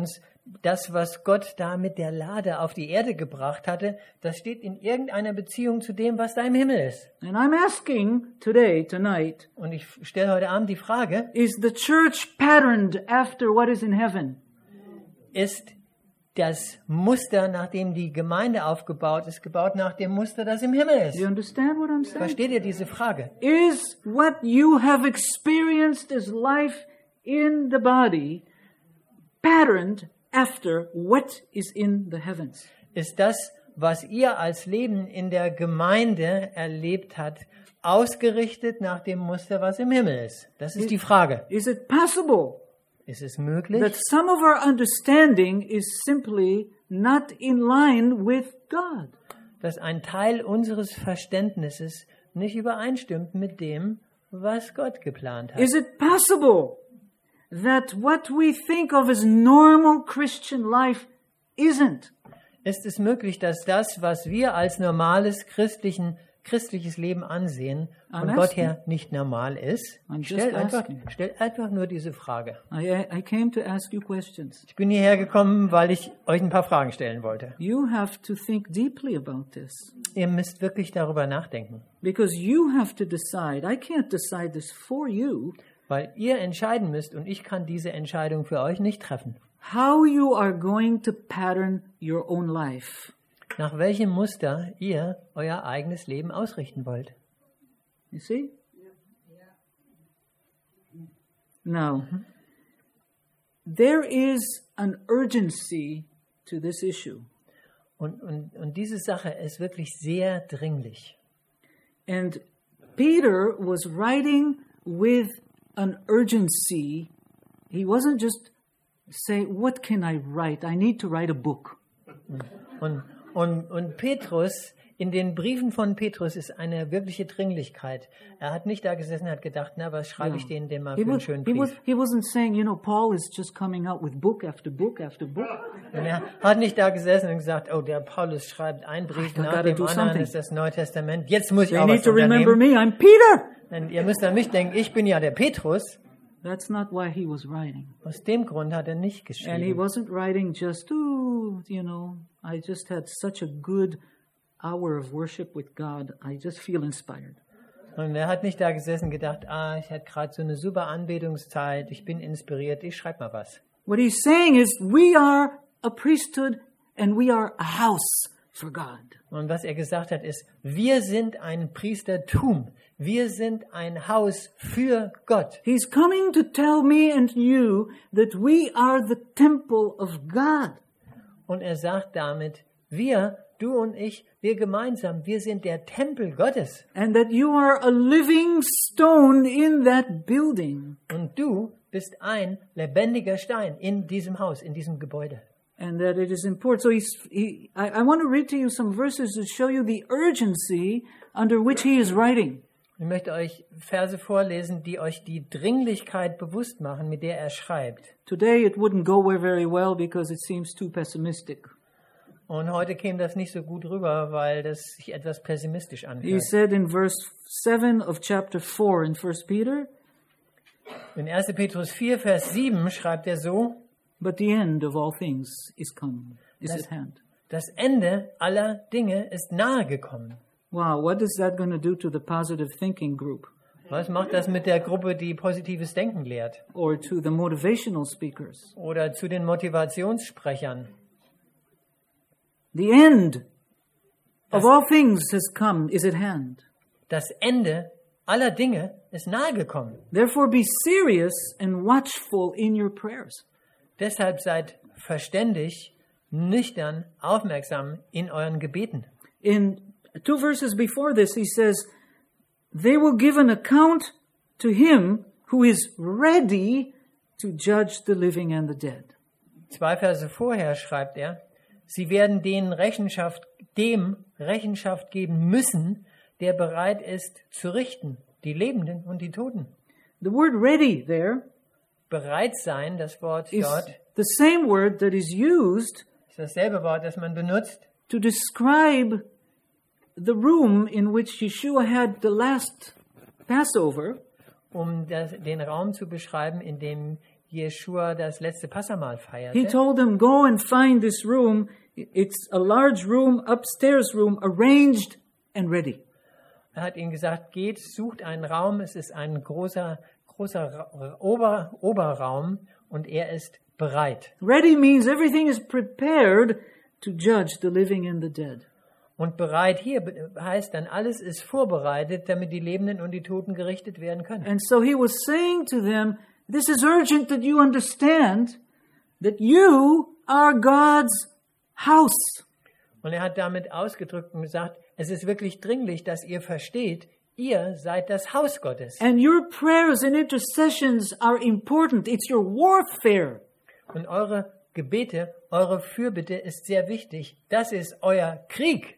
[SPEAKER 2] das, was Gott da mit der Lade auf die Erde gebracht hatte, das steht in irgendeiner Beziehung zu dem, was da im Himmel ist.
[SPEAKER 1] And I'm asking today, tonight,
[SPEAKER 2] Und ich stelle heute Abend die Frage,
[SPEAKER 1] is the church patterned after what is in heaven?
[SPEAKER 2] ist das Muster, nach dem die Gemeinde aufgebaut ist, gebaut nach dem Muster, das im Himmel
[SPEAKER 1] Do
[SPEAKER 2] ist?
[SPEAKER 1] you understand what I'm saying?
[SPEAKER 2] Versteht ihr diese Frage?
[SPEAKER 1] Is what you have experienced as life in the body patterned after what is in the heavens?
[SPEAKER 2] Ist das, was ihr als Leben in der Gemeinde erlebt habt, ausgerichtet nach dem Muster, was im Himmel ist? Das ist die Frage.
[SPEAKER 1] Is it possible
[SPEAKER 2] Ist es möglich,
[SPEAKER 1] that some of our understanding is simply not in line with God?
[SPEAKER 2] dass ein Teil unseres Verständnisses nicht übereinstimmt mit dem, was Gott geplant hat?
[SPEAKER 1] Is it possible that what we think of as normal Christian life isn't?
[SPEAKER 2] Ist es möglich, dass das, was wir als normales christlichen, christliches Leben ansehen, von
[SPEAKER 1] I'm
[SPEAKER 2] Gott
[SPEAKER 1] asking.
[SPEAKER 2] her nicht normal ist?
[SPEAKER 1] I'm just
[SPEAKER 2] Stellt einfach,
[SPEAKER 1] asking.
[SPEAKER 2] stellt einfach nur diese Frage.
[SPEAKER 1] I, I came to ask you questions.
[SPEAKER 2] Ich bin hierher gekommen, weil ich euch ein paar Fragen stellen wollte.
[SPEAKER 1] You have to think deeply about this
[SPEAKER 2] Ihr müsst wirklich darüber nachdenken,
[SPEAKER 1] because you have to decide. I can't decide this for you.
[SPEAKER 2] weil ihr entscheiden müsst und ich kann diese Entscheidung für euch nicht treffen.
[SPEAKER 1] How you are going to pattern your own life.
[SPEAKER 2] Nach welchem Muster ihr euer eigenes Leben ausrichten wollt.
[SPEAKER 1] You see? Now, there is an urgency to this issue.
[SPEAKER 2] Und, und, und diese Sache ist wirklich sehr dringlich.
[SPEAKER 1] And Peter was writing with an urgency. He wasn't just saying, what can I write? I need to write a book.
[SPEAKER 2] Und, und, und Petrus, in den Briefen von Petrus ist eine wirkliche Dringlichkeit. Er hat nicht da gesessen und hat gedacht, na, was schreibe ich denen denn mal
[SPEAKER 1] He,
[SPEAKER 2] für einen
[SPEAKER 1] was,
[SPEAKER 2] schönen
[SPEAKER 1] he, was,
[SPEAKER 2] Brief?
[SPEAKER 1] he wasn't saying, you know, Paul is just coming out with book after book after book.
[SPEAKER 2] Und er hat nicht da gesessen und gesagt, oh, der Paulus schreibt einen Brief
[SPEAKER 1] I
[SPEAKER 2] nach
[SPEAKER 1] gotta
[SPEAKER 2] dem
[SPEAKER 1] do
[SPEAKER 2] anderen,
[SPEAKER 1] something.
[SPEAKER 2] ist das Neue Testament. Jetzt muss ich
[SPEAKER 1] They
[SPEAKER 2] auch
[SPEAKER 1] need
[SPEAKER 2] was
[SPEAKER 1] to remember
[SPEAKER 2] unternehmen.
[SPEAKER 1] me. I'm Peter.
[SPEAKER 2] Denn ihr müsst an mich denken, ich bin ja der Petrus.
[SPEAKER 1] That's not why he was writing.
[SPEAKER 2] Aus dem Grund hat er nicht
[SPEAKER 1] And he
[SPEAKER 2] geschrieben.
[SPEAKER 1] wasn't writing just, ooh, you know, I just had such a good hour of worship with God. I just feel inspired.
[SPEAKER 2] Und er hat nicht da gesessen und gedacht, ah, ich hatte gerade so eine super Anbetungszeit, ich bin inspiriert, ich schreibe mal was.
[SPEAKER 1] What he's saying is, we are a priesthood and we are a house for God.
[SPEAKER 2] Und was er gesagt hat, ist, wir sind ein Priestertum. Wir sind ein Haus für Gott.
[SPEAKER 1] He's coming to tell me and you that we are the temple of God.
[SPEAKER 2] Und er sagt damit, wir, du und ich, wir gemeinsam, wir sind der Tempel Gottes.
[SPEAKER 1] And that you are a living stone in that building.
[SPEAKER 2] Und du bist ein lebendiger Stein in diesem Haus, in diesem Gebäude.
[SPEAKER 1] And that it is important. So he's, he, I, I want to read to you some verses to show you the urgency under which he is writing.
[SPEAKER 2] Ich möchte euch Verse vorlesen, die euch die Dringlichkeit bewusst machen, mit der er schreibt.
[SPEAKER 1] Today it wouldn't go very well because it seems too pessimistic.
[SPEAKER 2] Und heute käme das nicht so gut rüber, weil das sich etwas pessimistisch
[SPEAKER 1] He
[SPEAKER 2] anhört.
[SPEAKER 1] said in verse seven of chapter four in First Peter,
[SPEAKER 2] In erster Petrus vier, Vers sieben schreibt er so,
[SPEAKER 1] but the end of all things is come, is
[SPEAKER 2] Das-
[SPEAKER 1] at hand.
[SPEAKER 2] das Ende aller Dinge ist nahe gekommen.
[SPEAKER 1] Wow, what is that going to do to the positive thinking group
[SPEAKER 2] Was macht das mit der Gruppe, die positives Denken lehrt?
[SPEAKER 1] or to the motivational speakers?
[SPEAKER 2] Oder zu den Motivationssprechern?
[SPEAKER 1] The end of all things has come, is at hand.
[SPEAKER 2] Das Ende aller Dinge ist nahe gekommen.
[SPEAKER 1] Therefore be serious and watchful in your prayers.
[SPEAKER 2] Deshalb seid verständig, nüchtern, aufmerksam in euren Gebeten.
[SPEAKER 1] In two verses before this, he says, they will give an account to him who is ready to judge the living and the dead.
[SPEAKER 2] Zwei Verse vorher schreibt er, sie werden denen Rechenschaft, dem Rechenschaft geben müssen, der bereit ist zu richten, die Lebenden und die Toten.
[SPEAKER 1] The word ready there
[SPEAKER 2] Bereit sein, das Wort
[SPEAKER 1] is
[SPEAKER 2] dort,
[SPEAKER 1] the same word that is used
[SPEAKER 2] ist dasselbe Wort, das man benutzt,
[SPEAKER 1] to describe the room in which Yeshua had the last Passover,
[SPEAKER 2] um das, den Raum zu beschreiben, in dem Jeschua das letzte Passamahl
[SPEAKER 1] He
[SPEAKER 2] feierte.
[SPEAKER 1] told them, go and find this room. It's a large room, upstairs room, arranged and ready.
[SPEAKER 2] Er hat ihnen gesagt, geht, sucht einen Raum, es ist ein großer, großer Ra- Ober, Oberraum und er ist bereit.
[SPEAKER 1] Ready means everything is prepared to judge the living and the dead.
[SPEAKER 2] Und bereit hier be- heißt dann, alles ist vorbereitet, damit die Lebenden und die Toten gerichtet werden können.
[SPEAKER 1] And so he was saying to them, this is urgent that you understand that you are God's house.
[SPEAKER 2] Und er hat damit ausgedrückt und gesagt, es ist wirklich dringlich, dass ihr versteht, ihr seid das Haus Gottes.
[SPEAKER 1] And your prayers and intercessions are important. It's your warfare.
[SPEAKER 2] Und eure Gebete, eure Fürbitte ist sehr wichtig. Das ist euer Krieg.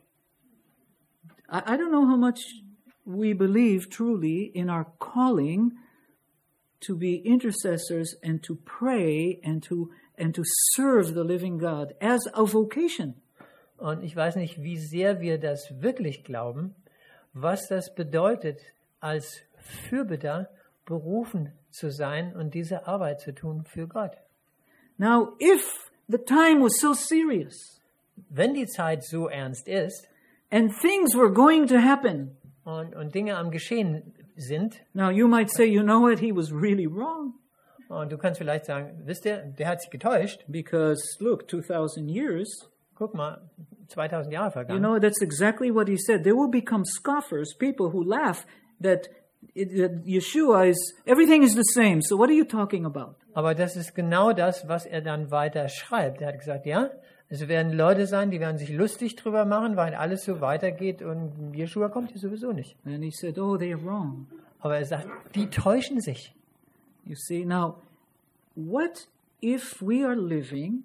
[SPEAKER 1] I, I don't know how much we believe truly in our calling to be intercessors and to pray and to and to serve the living God as a vocation.
[SPEAKER 2] Und ich weiß nicht, wie sehr wir das wirklich glauben, was das bedeutet, als Fürbitter berufen zu sein und diese Arbeit zu tun für Gott.
[SPEAKER 1] Now, if the time was so serious
[SPEAKER 2] Wenn die Zeit so ernst ist
[SPEAKER 1] and things were going to happen,
[SPEAKER 2] und, und Dinge am Geschehen sind,
[SPEAKER 1] now you might say, you know what, he was really wrong.
[SPEAKER 2] und du kannst vielleicht sagen, wisst ihr, der hat sich getäuscht.
[SPEAKER 1] Because look, two thousand years,
[SPEAKER 2] Guck mal, zweitausend Jahre
[SPEAKER 1] you
[SPEAKER 2] vergangen.
[SPEAKER 1] know, that's exactly what he said. There will become scoffers, people who laugh that, it, that Yeshua is, everything is the same. So what are you talking about?
[SPEAKER 2] Aber das ist genau das, was er dann weiter schreibt. Er hat gesagt, ja, es werden Leute sein, die werden sich lustig drüber machen, weil alles so weitergeht und Jeschua kommt hier sowieso nicht.
[SPEAKER 1] And he said, oh, they are wrong.
[SPEAKER 2] Aber er sagt, die täuschen sich.
[SPEAKER 1] You see, now, what if we are living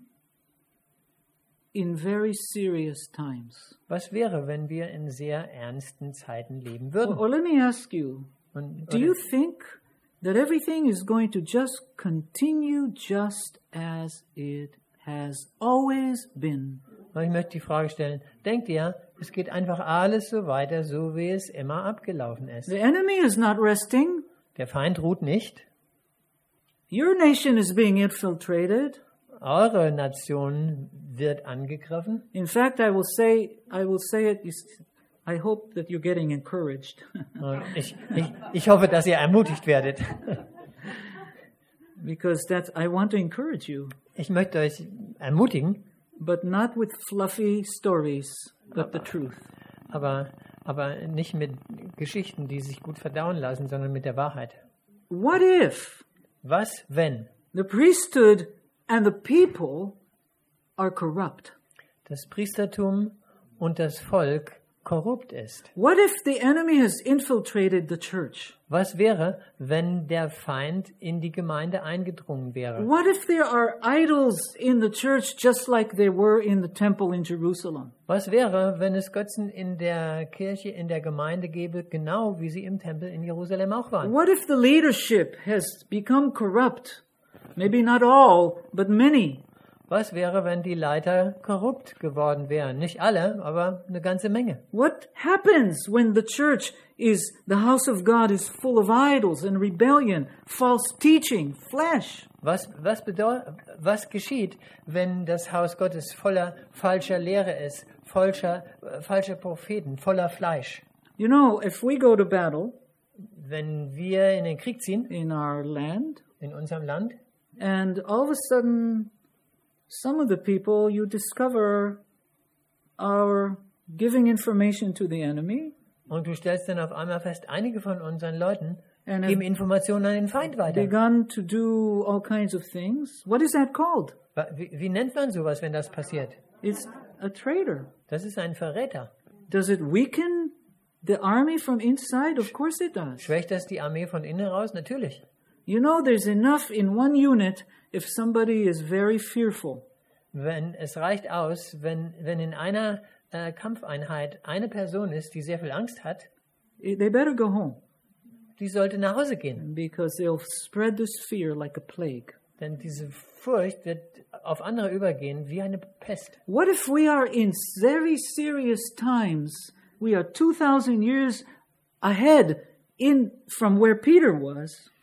[SPEAKER 1] in very serious times?
[SPEAKER 2] Was wäre, wenn wir in sehr ernsten Zeiten leben
[SPEAKER 1] Or,
[SPEAKER 2] würden?
[SPEAKER 1] or let me ask you,
[SPEAKER 2] Und,
[SPEAKER 1] do you think that everything is going to just continue just as it has always been?
[SPEAKER 2] und ich möchte die Frage stellen, denkt ihr, es geht einfach alles so weiter, so wie es immer abgelaufen ist?
[SPEAKER 1] The enemy is not resting.
[SPEAKER 2] Der Feind ruht nicht.
[SPEAKER 1] Your nation is being infiltrated.
[SPEAKER 2] Eure Nation wird angegriffen.
[SPEAKER 1] In fact, I will say, I will say it. I hope that you're getting encouraged.
[SPEAKER 2] Und ich, ich, ich hoffe, dass ihr ermutigt werdet.
[SPEAKER 1] Because that's, I want to encourage you,
[SPEAKER 2] Ich möchte euch ermutigen,
[SPEAKER 1] but not with fluffy stories, but the truth.
[SPEAKER 2] aber, aber nicht mit Geschichten, die sich gut verdauen lassen, sondern mit der Wahrheit.
[SPEAKER 1] What if
[SPEAKER 2] Was, wenn
[SPEAKER 1] the priesthood and the people are corrupt?
[SPEAKER 2] das Priestertum und das Volk korrupt ist?
[SPEAKER 1] What if the enemy has infiltrated the church?
[SPEAKER 2] Was wäre, wenn der Feind in die Gemeinde eingedrungen wäre?
[SPEAKER 1] What if there are idols in the church just like there were in the temple in Jerusalem?
[SPEAKER 2] Was wäre, wenn es Götzen in der Kirche, in der Gemeinde gäbe, genau wie sie im Tempel in Jerusalem auch waren?
[SPEAKER 1] What if the leadership has become corrupt? Maybe not all, but many.
[SPEAKER 2] Was wäre, wenn die Leiter korrupt geworden wären? Nicht alle, aber eine ganze Menge.
[SPEAKER 1] What happens when the church is, the house of God is full of idols and rebellion, false teaching, flesh?
[SPEAKER 2] Was, was, bedeu- was geschieht, wenn das Haus Gottes voller falscher Lehre ist, falscher, äh, falscher Propheten, voller Fleisch?
[SPEAKER 1] You know, if we go to battle
[SPEAKER 2] Wenn wir in den Krieg ziehen,
[SPEAKER 1] in our land,
[SPEAKER 2] in unserem Land,
[SPEAKER 1] and all of a sudden, some of the people you discover are giving information to the enemy
[SPEAKER 2] und du stellst dann auf einmal fest, einige von unseren Leuten
[SPEAKER 1] and
[SPEAKER 2] geben
[SPEAKER 1] have
[SPEAKER 2] Informationen an den Feind weiter.
[SPEAKER 1] begun to do all kinds of things. What is that called?
[SPEAKER 2] Wa- Wie, wie nennt man sowas, wenn das passiert?
[SPEAKER 1] It's a traitor.
[SPEAKER 2] Das ist ein Verräter.
[SPEAKER 1] Does it weaken the army from inside? Of course it does.
[SPEAKER 2] Schwächt das die Armee von innen raus? Natürlich.
[SPEAKER 1] You know, there's enough in one unit if somebody is very fearful.
[SPEAKER 2] Wenn, es reicht aus, wenn, wenn in einer äh, Kampfeinheit eine Person ist, die sehr viel Angst hat,
[SPEAKER 1] They better go home
[SPEAKER 2] die sollte nach Hause gehen.
[SPEAKER 1] because they'll spread this fear like a plague.
[SPEAKER 2] Denn diese Furcht wird auf andere übergehen wie eine Pest.
[SPEAKER 1] What if we are in very serious times? We are two thousand years ahead in from where Peter was.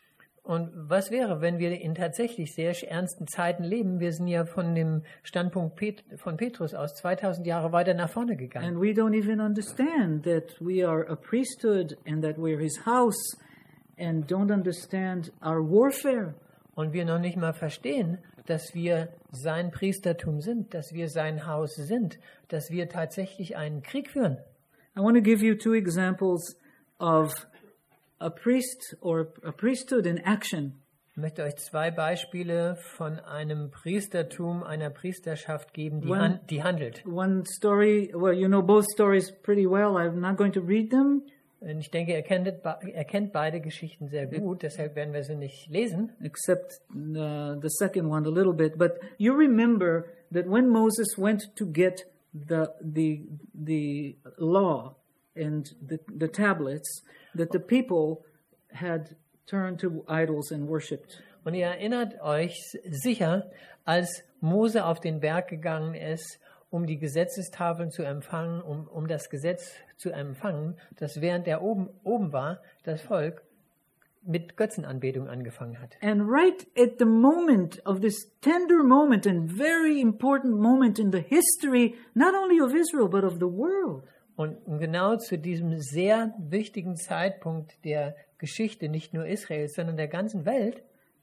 [SPEAKER 2] Und was wäre, wenn wir in tatsächlich sehr ernsten Zeiten leben? Wir sind ja von dem Standpunkt Pet- von Petrus aus zweitausend Jahre weiter nach vorne gegangen.
[SPEAKER 1] And we don't even understand that we are a priesthood and that we're his house and don't understand our warfare.
[SPEAKER 2] Und wir noch nicht mal verstehen, dass wir sein Priestertum sind, dass wir sein Haus sind, dass wir tatsächlich einen Krieg führen.
[SPEAKER 1] I want to give you two examples of a priest or a priesthood in action.
[SPEAKER 2] Ich möchte euch zwei Beispiele von einem Priestertum, einer Priesterschaft geben, die,
[SPEAKER 1] One-
[SPEAKER 2] han die handelt.
[SPEAKER 1] One story, well, you know both stories pretty well. I'm not going to read them,
[SPEAKER 2] Und ich denke, er kennt, er kennt beide Geschichten sehr gut, deshalb werden wir sie nicht lesen.
[SPEAKER 1] except uh, the second one a little bit. But you remember that when Moses went to get the the the law and the, the tablets, that the people had turned to idols and worshipped.
[SPEAKER 2] Und ihr erinnert euch sicher, als Mose auf den Berg gegangen ist, um die Gesetzestafeln zu empfangen, um, um das Gesetz zu empfangen, dass während er oben, oben war, das Volk mit Götzenanbetung angefangen hat.
[SPEAKER 1] And right at the moment of this tender moment and very important moment in the history, not only of Israel, but of the world,
[SPEAKER 2] Und genau zu diesem sehr wichtigen Zeitpunkt der Geschichte, nicht nur Israels, sondern der ganzen Welt,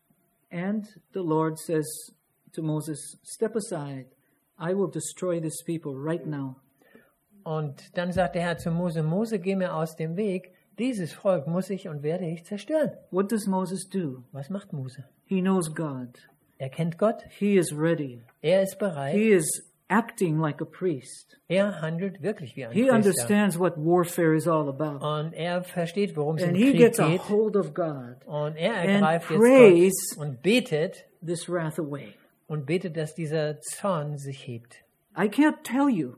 [SPEAKER 1] and the Lord says to Moses, "Step aside. I will destroy this people right now."
[SPEAKER 2] und dann sagt der Herr zu Mose, Mose, geh mir aus dem Weg, dieses Volk muss ich und werde ich zerstören.
[SPEAKER 1] What does Moses do?
[SPEAKER 2] Was macht Mose?
[SPEAKER 1] He knows God.
[SPEAKER 2] Er kennt Gott,
[SPEAKER 1] He is ready.
[SPEAKER 2] er ist bereit,
[SPEAKER 1] He is acting like a priest.
[SPEAKER 2] er handelt wirklich wie ein
[SPEAKER 1] He
[SPEAKER 2] Priester.
[SPEAKER 1] understands what warfare is all about.
[SPEAKER 2] Und er versteht, worum es im
[SPEAKER 1] And he
[SPEAKER 2] Krieg
[SPEAKER 1] gets a
[SPEAKER 2] geht.
[SPEAKER 1] hold of God,
[SPEAKER 2] Und er
[SPEAKER 1] and
[SPEAKER 2] ergreift jetzt
[SPEAKER 1] prays
[SPEAKER 2] Gott und betet
[SPEAKER 1] this wrath away.
[SPEAKER 2] und betet, dass dieser Zorn sich hebt.
[SPEAKER 1] I can't tell you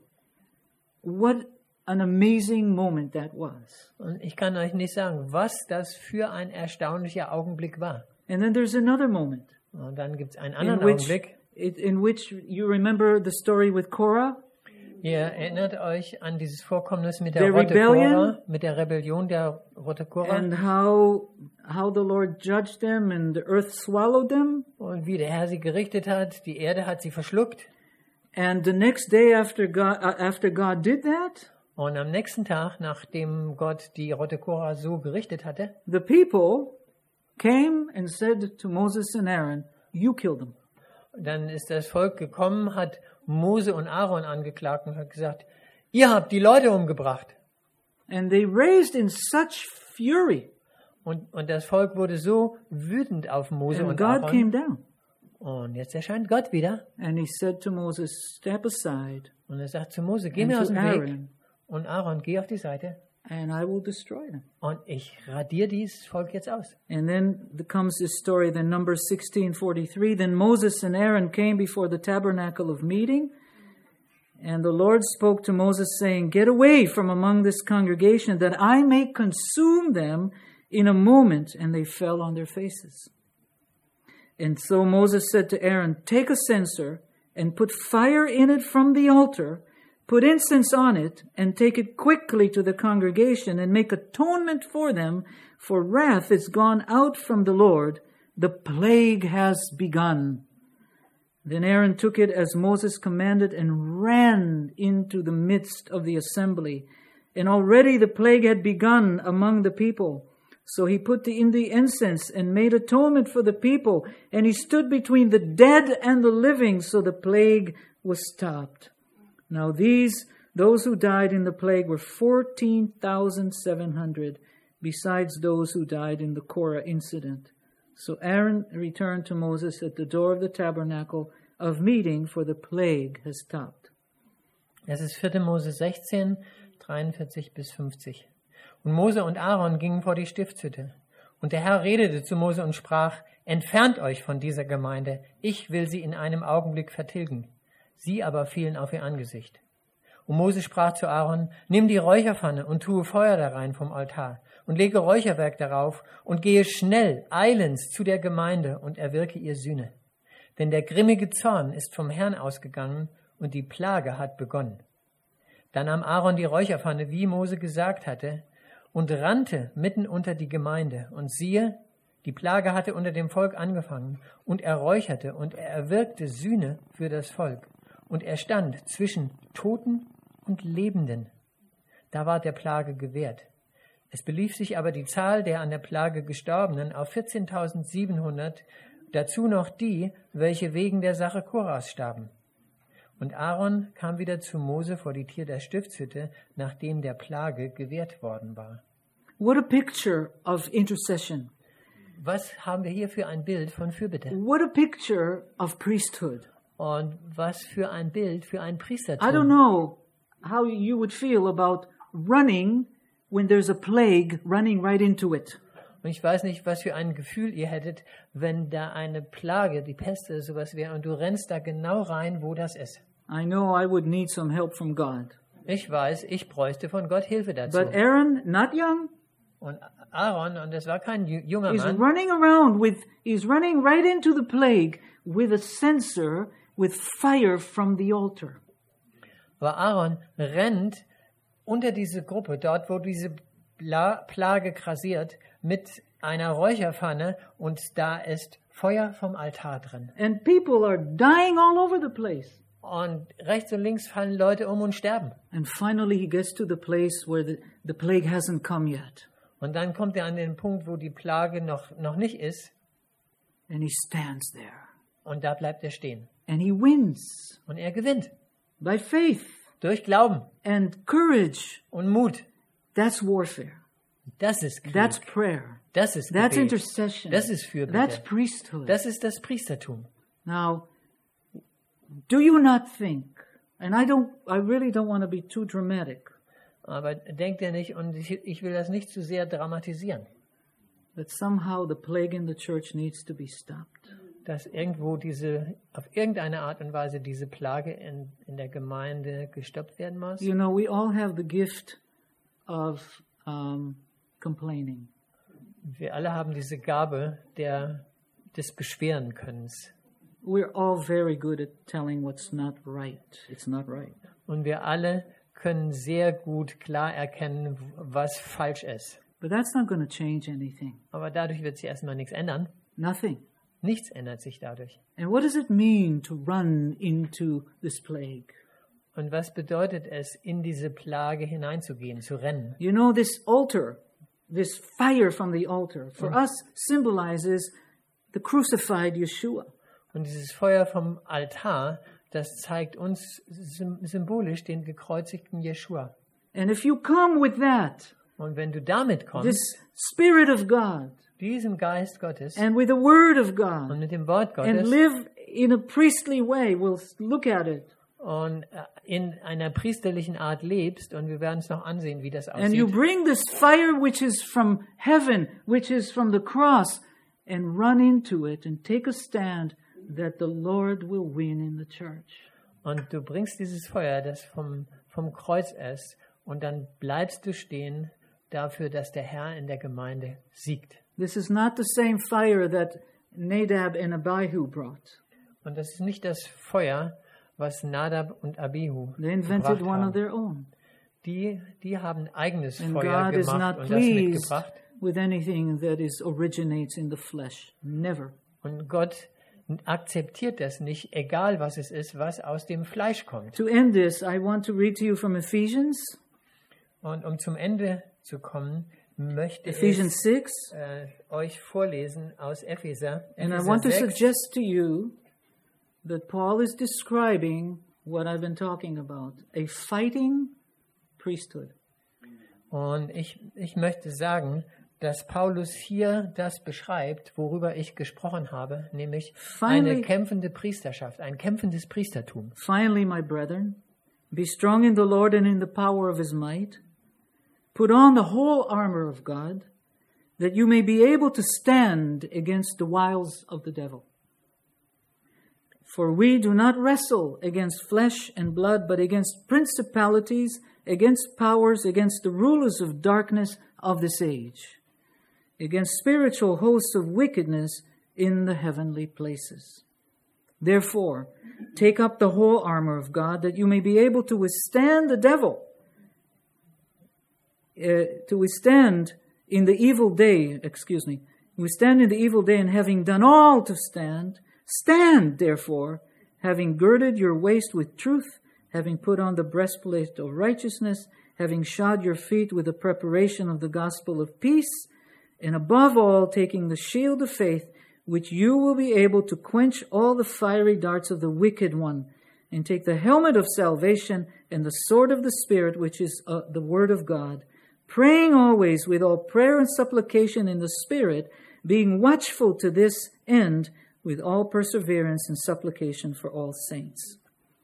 [SPEAKER 1] what an amazing moment that was.
[SPEAKER 2] Und ich kann euch nicht sagen, was das für ein erstaunlicher Augenblick war.
[SPEAKER 1] And then there's another moment
[SPEAKER 2] Und dann gibt es einen
[SPEAKER 1] in
[SPEAKER 2] anderen
[SPEAKER 1] which,
[SPEAKER 2] Augenblick.
[SPEAKER 1] it, in which you remember the story with Korah.
[SPEAKER 2] Ihr erinnert euch an dieses Vorkommnis mit der
[SPEAKER 1] The
[SPEAKER 2] Rote
[SPEAKER 1] rebellion?
[SPEAKER 2] Kora, mit der Rebellion der Rote Kora
[SPEAKER 1] And how how the Lord judged them and the earth swallowed them.
[SPEAKER 2] und wie der Herr sie gerichtet hat. Die Erde hat sie verschluckt.
[SPEAKER 1] And the next day after God uh, after God did that,
[SPEAKER 2] Und am nächsten Tag, nachdem Gott die Rote Kora so gerichtet hatte,
[SPEAKER 1] the people came and said to Moses and Aaron, "You killed them."
[SPEAKER 2] dann ist das Volk gekommen, hat Mose und Aaron angeklagt und hat gesagt, ihr habt die Leute umgebracht.
[SPEAKER 1] And they raised in such fury.
[SPEAKER 2] Und, und das Volk wurde so wütend auf Mose
[SPEAKER 1] And
[SPEAKER 2] und
[SPEAKER 1] God came
[SPEAKER 2] Aaron.
[SPEAKER 1] down.
[SPEAKER 2] Und jetzt erscheint Gott wieder.
[SPEAKER 1] And he said to Moses, "Step aside,
[SPEAKER 2] Und er sagt zu Mose, geh
[SPEAKER 1] and
[SPEAKER 2] mir aus
[SPEAKER 1] to
[SPEAKER 2] dem Weg.
[SPEAKER 1] Aaron,
[SPEAKER 2] Und Aaron, geh auf die Seite.
[SPEAKER 1] and I will destroy them."
[SPEAKER 2] Und ich radiere dieses Volk jetzt aus.
[SPEAKER 1] And then there comes this story, then Numbers sixteen forty-three. Then Moses and Aaron came before the tabernacle of meeting. And the Lord spoke to Moses, saying, "Get away from among this congregation, that I may consume them in a moment." And they fell on their faces. And so Moses said to Aaron, "Take a censer and put fire in it from the altar. Put incense on it and take it quickly to the congregation and make atonement for them, for wrath is gone out from the Lord. The plague has begun." Then Aaron took it as Moses commanded and ran into the midst of the assembly. And already the plague had begun among the people. So he put in the incense and made atonement for the people. And he stood between the dead and the living, so the plague was stopped. Now these, those who died in the plague, were fourteen thousand seven hundred, besides those who died in the Korah incident. So Aaron returned to Moses at the door of the tabernacle of meeting, for the plague has stopped.
[SPEAKER 2] Das ist vierte Mose sechzehn, dreiundvierzig bis fünfzig. Und Mose und Aaron gingen vor die Stiftshütte. Und der Herr redete zu Mose und sprach, entfernt euch von dieser Gemeinde, ich will sie in einem Augenblick vertilgen. Sie aber fielen auf ihr Angesicht. Und Mose sprach zu Aaron, nimm die Räucherpfanne und tue Feuer da rein vom Altar und lege Räucherwerk darauf und gehe schnell, eilends zu der Gemeinde und erwirke ihr Sühne. Denn der grimmige Zorn ist vom Herrn ausgegangen und die Plage hat begonnen. Dann nahm Aaron die Räucherpfanne, wie Mose gesagt hatte, und rannte mitten unter die Gemeinde. Und siehe, Die Plage hatte unter dem Volk angefangen, und er räucherte und er erwirkte Sühne für das Volk. Und er stand zwischen Toten und Lebenden. Da ward der Plage gewährt. Es belief sich aber die Zahl der an der Plage Gestorbenen auf vierzehntausendsiebenhundert, dazu noch die, welche wegen der Sache Koras starben. Und Aaron kam wieder zu Mose vor die Tür der Stiftshütte, nachdem der Plage gewährt worden war.
[SPEAKER 1] What a picture of intercession.
[SPEAKER 2] Was haben wir hier für ein Bild von Fürbitte?
[SPEAKER 1] What a picture of priesthood.
[SPEAKER 2] Und was für ein Bild für ein
[SPEAKER 1] I don't
[SPEAKER 2] Priestertum?
[SPEAKER 1] know how you would feel about running when there's a plague, running right into it.
[SPEAKER 2] Und ich weiß nicht, was für ein Gefühl ihr hättet, wenn da eine Plage, die Pest oder sowas wäre, und du rennst da genau rein, wo das ist.
[SPEAKER 1] I know I would need some help from God.
[SPEAKER 2] Ich weiß, ich bräuchte von Gott Hilfe dazu.
[SPEAKER 1] But Aaron, not young,
[SPEAKER 2] Und Aaron, und das war kein ju- junger
[SPEAKER 1] is
[SPEAKER 2] Mann,
[SPEAKER 1] running around with, he's running right into the plague with a censer with fire from the altar.
[SPEAKER 2] aber Aaron rennt unter diese Gruppe, dort wo diese Pla- Plage grassiert, mit einer Räucherpfanne, und da ist Feuer vom Altar drin.
[SPEAKER 1] And people are dying all over the place.
[SPEAKER 2] Und rechts und links fallen Leute um und sterben.
[SPEAKER 1] And finally he gets to the place where the, the plague hasn't come yet.
[SPEAKER 2] Und dann kommt er an den Punkt, wo die Plage noch, noch nicht ist,
[SPEAKER 1] And he stands there.
[SPEAKER 2] und da bleibt er stehen.
[SPEAKER 1] And he wins
[SPEAKER 2] Und er gewinnt.
[SPEAKER 1] by faith
[SPEAKER 2] Durch Glauben
[SPEAKER 1] and courage.
[SPEAKER 2] und Mut.
[SPEAKER 1] That's warfare.
[SPEAKER 2] Das ist Krieg.
[SPEAKER 1] That's prayer.
[SPEAKER 2] Das ist
[SPEAKER 1] That's
[SPEAKER 2] Gebet.
[SPEAKER 1] intercession.
[SPEAKER 2] Das ist Fürbitte.
[SPEAKER 1] That's priesthood.
[SPEAKER 2] Das ist das Priestertum.
[SPEAKER 1] Now, do you not think, and I don't, I really don't want to be too dramatic,
[SPEAKER 2] Aber denkt ihr nicht, und ich, ich will das nicht zu sehr dramatisieren,
[SPEAKER 1] that somehow the plague in the church needs to be stopped?
[SPEAKER 2] dass irgendwo diese, auf irgendeine Art und Weise diese Plage in, in der Gemeinde gestoppt werden muss?
[SPEAKER 1] You know, we all have the gift of um, complaining.
[SPEAKER 2] Wir alle haben diese Gabe der, des Beschwerenkönnens.
[SPEAKER 1] We're all very good at telling what's not right. It's not right.
[SPEAKER 2] Und wir alle können sehr gut klar erkennen, was falsch ist.
[SPEAKER 1] But that's not going to change anything.
[SPEAKER 2] Aber dadurch wird sich erstmal nichts ändern.
[SPEAKER 1] Nothing.
[SPEAKER 2] Nichts ändert sich dadurch.
[SPEAKER 1] And what does it mean to run into this plague?
[SPEAKER 2] Und was bedeutet es, in diese Plage hineinzugehen, zu rennen?
[SPEAKER 1] You know, this altar, this fire from the altar, for us symbolizes the crucified Yeshua.
[SPEAKER 2] Und dieses Feuer vom Altar, das zeigt uns sym- symbolisch den gekreuzigten Jeschua.
[SPEAKER 1] And if you come with that,
[SPEAKER 2] Und wenn du damit kommst,
[SPEAKER 1] this Spirit of God,
[SPEAKER 2] diesem Geist Gottes
[SPEAKER 1] and with the Word of
[SPEAKER 2] und
[SPEAKER 1] God,
[SPEAKER 2] mit dem Wort
[SPEAKER 1] and
[SPEAKER 2] Gottes
[SPEAKER 1] live in a priestly way, we'll look at it,
[SPEAKER 2] und äh, in einer priesterlichen Art lebst, und wir werden es noch ansehen, wie das
[SPEAKER 1] and you
[SPEAKER 2] aussieht.
[SPEAKER 1] bring this fire which is from heaven, which is from the cross, and run into it and take a stand that the Lord will win in the church.
[SPEAKER 2] Und du bringst dieses Feuer, das vom, vom Kreuz ist, und dann bleibst du stehen dafür, dass der Herr in der Gemeinde siegt.
[SPEAKER 1] This is not the same fire that Nadab and Abihu brought.
[SPEAKER 2] Und das ist nicht das Feuer, was Nadab und Abihu
[SPEAKER 1] They invented
[SPEAKER 2] gebracht
[SPEAKER 1] one of
[SPEAKER 2] haben.
[SPEAKER 1] their own.
[SPEAKER 2] Die, die haben eigenes
[SPEAKER 1] And
[SPEAKER 2] Feuer
[SPEAKER 1] God is
[SPEAKER 2] gemacht
[SPEAKER 1] not
[SPEAKER 2] und das
[SPEAKER 1] pleased
[SPEAKER 2] mitgebracht.
[SPEAKER 1] with anything that is originates in the flesh. Never.
[SPEAKER 2] Und Gott akzeptiert das nicht, egal was es ist, was aus dem Fleisch kommt.
[SPEAKER 1] To end this, I want to read to you from Ephesians,
[SPEAKER 2] Und um zum Ende zu kommen, möchte
[SPEAKER 1] Ephesians
[SPEAKER 2] ich
[SPEAKER 1] six,
[SPEAKER 2] äh, euch vorlesen aus Epheser,
[SPEAKER 1] and I
[SPEAKER 2] Epheser
[SPEAKER 1] want to
[SPEAKER 2] sechs.
[SPEAKER 1] suggest to you that Paul is describing what I've been talking about, a fighting priesthood.
[SPEAKER 2] Und ich, ich möchte sagen, dass Paulus hier das beschreibt, worüber ich gesprochen habe, nämlich eine
[SPEAKER 1] Finally-
[SPEAKER 2] kämpfende Priesterschaft, ein kämpfendes Priestertum.
[SPEAKER 1] Finally, my brethren, be strong in the Lord and in the power of his might. Put on the whole armor of God, that you may be able to stand against the wiles of the devil. For we do not wrestle against flesh and blood, but against principalities, against powers, against the rulers of darkness of this age, against spiritual hosts of wickedness in the heavenly places. Therefore, take up the whole armor of God, that you may be able to withstand the devil, uh, to withstand in the evil day, excuse me, We stand in the evil day, and having done all to stand, stand therefore, having girded your waist with truth, having put on the breastplate of righteousness, having shod your feet with the preparation of the gospel of peace, and above all, taking the shield of faith, which you will be able to quench all the fiery darts of the wicked one, and take the helmet of salvation and the sword of the Spirit, which is uh, the word of God, praying always with all prayer and supplication in the Spirit, being watchful to this end with all perseverance and supplication for all saints.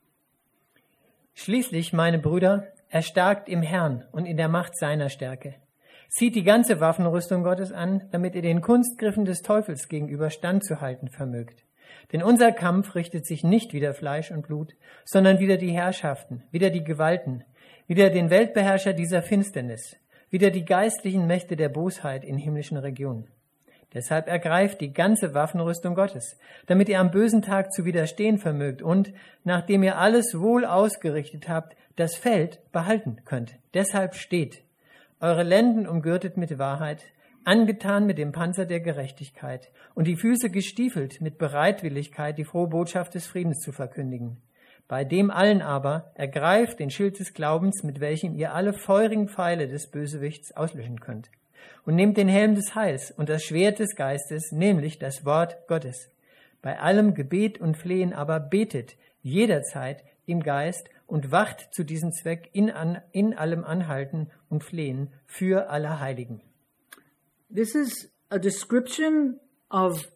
[SPEAKER 2] Schließlich, meine Brüder, erstarkt im Herrn und in der Macht seiner Stärke. Zieht die ganze Waffenrüstung Gottes an, damit ihr den Kunstgriffen des Teufels gegenüber standzuhalten vermögt. Denn unser Kampf richtet sich nicht wider Fleisch und Blut, sondern wider die Herrschaften, wider die Gewalten, wider den Weltbeherrscher dieser Finsternis, wider die geistlichen Mächte der Bosheit in himmlischen Regionen. Deshalb ergreift die ganze Waffenrüstung Gottes, damit ihr am bösen Tag zu widerstehen vermögt und, nachdem ihr alles wohl ausgerichtet habt, das Feld behalten könnt. Deshalb steht, eure Lenden umgürtet mit Wahrheit, angetan mit dem Panzer der Gerechtigkeit und die Füße gestiefelt mit Bereitwilligkeit, die frohe Botschaft des Friedens zu verkündigen. Bei dem allen aber ergreift den Schild des Glaubens, mit welchem ihr alle feurigen Pfeile des Bösewichts auslöschen könnt. Und nehmt den Helm des Heils und das Schwert des Geistes, nämlich das Wort Gottes. Bei allem Gebet und Flehen aber betet jederzeit im Geist und wacht zu diesem Zweck in, an, in allem Anhalten und Flehen für alle Heiligen.
[SPEAKER 1] This is a description of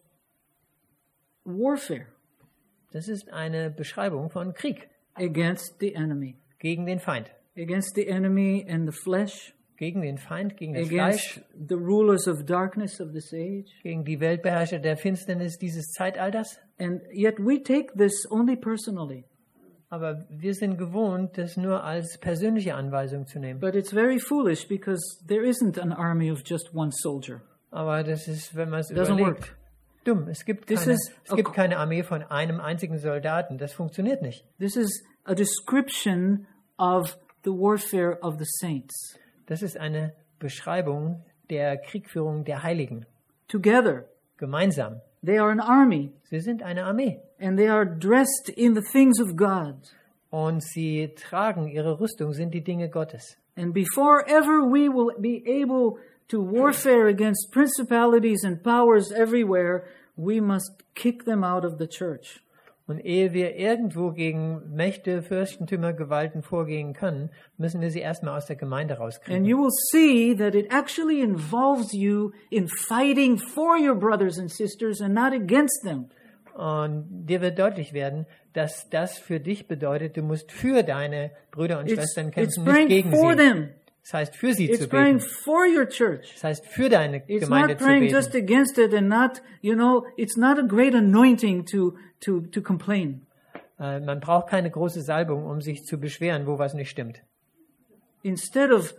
[SPEAKER 1] warfare.
[SPEAKER 2] Das ist eine Beschreibung von Krieg.
[SPEAKER 1] Against the enemy.
[SPEAKER 2] Gegen den Feind.
[SPEAKER 1] Against the enemy and the flesh.
[SPEAKER 2] Gegen den Feind, gegen das
[SPEAKER 1] Against
[SPEAKER 2] Fleisch.
[SPEAKER 1] the rulers of darkness of this age.
[SPEAKER 2] Gegen die Weltbeherrscher der Finsternis dieses Zeitalters.
[SPEAKER 1] And yet we take this only personally.
[SPEAKER 2] Aber wir sind gewohnt, das nur als persönliche Anweisung zu nehmen.
[SPEAKER 1] But it's very foolish because there isn't an army of just one soldier.
[SPEAKER 2] Aber das ist, wenn man es
[SPEAKER 1] Doesn't
[SPEAKER 2] überlegt,
[SPEAKER 1] work.
[SPEAKER 2] dumm. Es gibt,
[SPEAKER 1] This
[SPEAKER 2] keine,
[SPEAKER 1] is
[SPEAKER 2] es
[SPEAKER 1] a-
[SPEAKER 2] gibt keine Armee von einem einzigen Soldaten. Das funktioniert nicht.
[SPEAKER 1] This is a description of the warfare of the saints.
[SPEAKER 2] Das ist eine Beschreibung der Kriegführung der Heiligen.
[SPEAKER 1] Together,
[SPEAKER 2] Gemeinsam.
[SPEAKER 1] they are an army,
[SPEAKER 2] Sie sind eine Armee.
[SPEAKER 1] and they are dressed in the things of God.
[SPEAKER 2] Und sie tragen ihre Rüstung, sind die Dinge Gottes.
[SPEAKER 1] And before ever we will be able to warfare against principalities and powers everywhere, we must kick them out of the church.
[SPEAKER 2] Und ehe wir irgendwo gegen Mächte, Fürstentümer, Gewalten vorgehen können, müssen wir sie erstmal aus der Gemeinde
[SPEAKER 1] And
[SPEAKER 2] rauskriegen.
[SPEAKER 1] you will see that it actually involves you in fighting for your brothers and sisters and not against them.
[SPEAKER 2] Und dir wird deutlich werden, dass das für dich bedeutet, du musst für deine Brüder und
[SPEAKER 1] It's,
[SPEAKER 2] Schwestern
[SPEAKER 1] it's
[SPEAKER 2] kämpfen, nicht
[SPEAKER 1] praying
[SPEAKER 2] gegen
[SPEAKER 1] for
[SPEAKER 2] sie.
[SPEAKER 1] them.
[SPEAKER 2] Das heißt, für sie
[SPEAKER 1] It's
[SPEAKER 2] zu
[SPEAKER 1] praying
[SPEAKER 2] beten.
[SPEAKER 1] for your church.
[SPEAKER 2] Das heißt, für deine
[SPEAKER 1] It's
[SPEAKER 2] Gemeinde
[SPEAKER 1] not
[SPEAKER 2] zu
[SPEAKER 1] praying just
[SPEAKER 2] beten.
[SPEAKER 1] against it and not, you know, it's not a great anointing to, to, to complain.
[SPEAKER 2] Äh, Man braucht keine große Salbung, um sich zu beschweren, wo was nicht stimmt.
[SPEAKER 1] Instead of,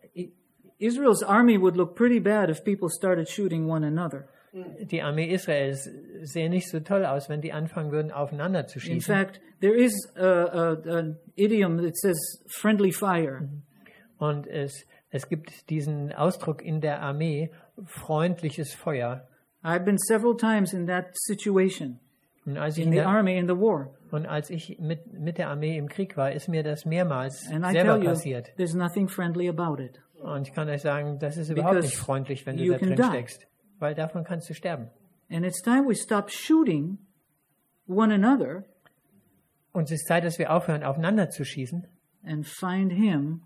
[SPEAKER 1] Israel's army would look pretty bad if people started shooting one another.
[SPEAKER 2] Die Armee Israels sähe nicht so toll aus, wenn die anfangen würden, aufeinander zu
[SPEAKER 1] In
[SPEAKER 2] schießen.
[SPEAKER 1] fact, there is a, a, an idiom that says friendly fire.
[SPEAKER 2] Und es, es gibt diesen Ausdruck in der Armee, freundliches Feuer.
[SPEAKER 1] I've been several times in that situation
[SPEAKER 2] Und als ich,
[SPEAKER 1] in
[SPEAKER 2] in
[SPEAKER 1] the
[SPEAKER 2] der,
[SPEAKER 1] army, in the war.
[SPEAKER 2] und als ich mit, mit der Armee im Krieg war, ist mir das mehrmals
[SPEAKER 1] And I
[SPEAKER 2] selber
[SPEAKER 1] tell you,
[SPEAKER 2] passiert.
[SPEAKER 1] there's nothing friendly about it.
[SPEAKER 2] Und ich kann euch sagen, das ist überhaupt
[SPEAKER 1] Because
[SPEAKER 2] nicht freundlich, wenn du
[SPEAKER 1] you
[SPEAKER 2] da
[SPEAKER 1] can
[SPEAKER 2] drin
[SPEAKER 1] die.
[SPEAKER 2] steckst. Weil davon kannst du sterben.
[SPEAKER 1] And it's time we stop shooting one another
[SPEAKER 2] Und es ist Zeit, dass wir aufhören, aufeinander zu schießen
[SPEAKER 1] and find Him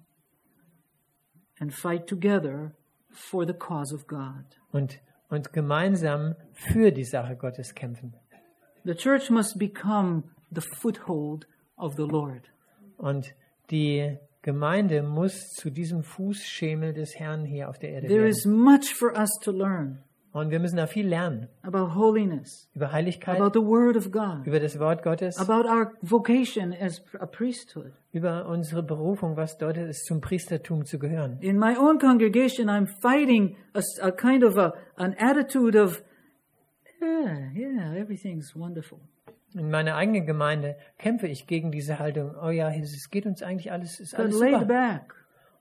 [SPEAKER 1] and fight together for the cause of God.
[SPEAKER 2] und, und gemeinsam für die Sache Gottes kämpfen.
[SPEAKER 1] The church must become the foothold of the Lord.
[SPEAKER 2] Und die Gemeinde muss zu diesem Fußschemel des Herrn hier auf der Erde
[SPEAKER 1] There
[SPEAKER 2] werden.
[SPEAKER 1] is much for us to learn
[SPEAKER 2] Und wir müssen da viel lernen.
[SPEAKER 1] about holiness,
[SPEAKER 2] Über Heiligkeit,
[SPEAKER 1] about the Word of God,
[SPEAKER 2] über das Wort Gottes,
[SPEAKER 1] about our vocation as a priesthood.
[SPEAKER 2] über unsere Berufung, was bedeutet es, zum Priestertum zu gehören.
[SPEAKER 1] In my own congregation, I'm fighting a, a kind of a, an attitude of, yeah, yeah, everything's wonderful.
[SPEAKER 2] In meiner eigenen Gemeinde kämpfe ich gegen diese Haltung, oh ja, es geht uns eigentlich alles, ist
[SPEAKER 1] But
[SPEAKER 2] alles
[SPEAKER 1] laid
[SPEAKER 2] super.
[SPEAKER 1] back,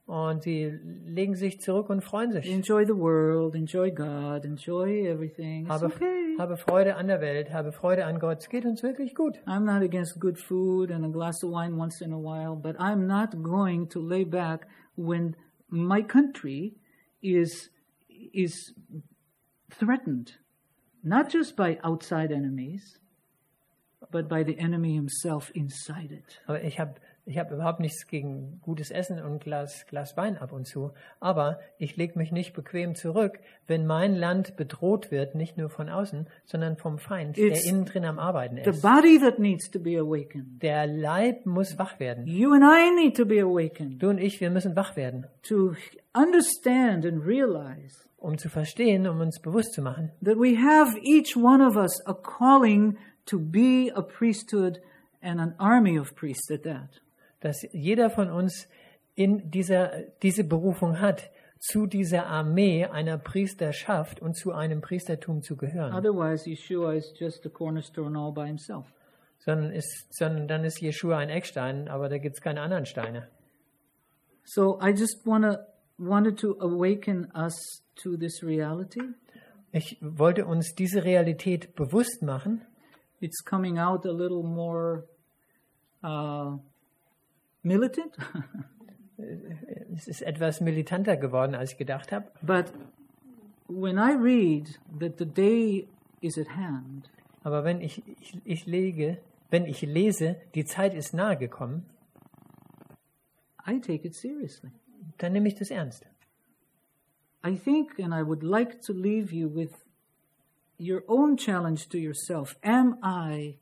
[SPEAKER 2] und sie legen sich zurück und freuen sich.
[SPEAKER 1] Enjoy the world, enjoy God, enjoy everything. It's
[SPEAKER 2] Habe,
[SPEAKER 1] okay.
[SPEAKER 2] habe Freude an der Welt, habe Freude an Gott. Es geht uns wirklich gut.
[SPEAKER 1] I'm not against good food and a glass of wine once in a while, but I'm not going to lay back when my country is is threatened, not just by outside enemies, but by the enemy himself inside it.
[SPEAKER 2] Aber ich habe ich hab überhaupt nichts gegen gutes Essen und Glas, Glas Wein ab und zu. Aber ich lege mich nicht bequem zurück, wenn mein Land bedroht wird, nicht nur von außen, sondern vom Feind,
[SPEAKER 1] It's
[SPEAKER 2] der innen drin am Arbeiten
[SPEAKER 1] The
[SPEAKER 2] ist.
[SPEAKER 1] body that needs to be awakened.
[SPEAKER 2] Der Leib muss wach werden.
[SPEAKER 1] You and I need to be awakened
[SPEAKER 2] Du und ich, wir müssen wach werden,
[SPEAKER 1] to understand and realize
[SPEAKER 2] um zu verstehen, um uns bewusst zu machen,
[SPEAKER 1] that we have each one of us a calling to be a priesthood and an army of priests at that.
[SPEAKER 2] dass jeder von uns in dieser, diese Berufung hat, zu dieser Armee einer Priesterschaft und zu einem Priestertum zu gehören.
[SPEAKER 1] Otherwise, Yeshua is just a cornerstone all by himself.
[SPEAKER 2] Sondern, ist, sondern dann ist Jeschua ein Eckstein, aber da gibt es keine anderen Steine.
[SPEAKER 1] So I just wanna wanted to awaken us to this reality.
[SPEAKER 2] Ich wollte uns diese Realität bewusst machen.
[SPEAKER 1] It's coming out a little more uh, militant,
[SPEAKER 2] Es ist etwas militanter geworden, als ich gedacht habe.
[SPEAKER 1] but when I read that the day is at hand,
[SPEAKER 2] Aber wenn ich, ich, ich lege, wenn ich lese, die Zeit ist nahe gekommen,
[SPEAKER 1] I take it seriously.
[SPEAKER 2] dann nehme ich das ernst.
[SPEAKER 1] I think, and I would like to leave you with your own challenge to yourself. Am I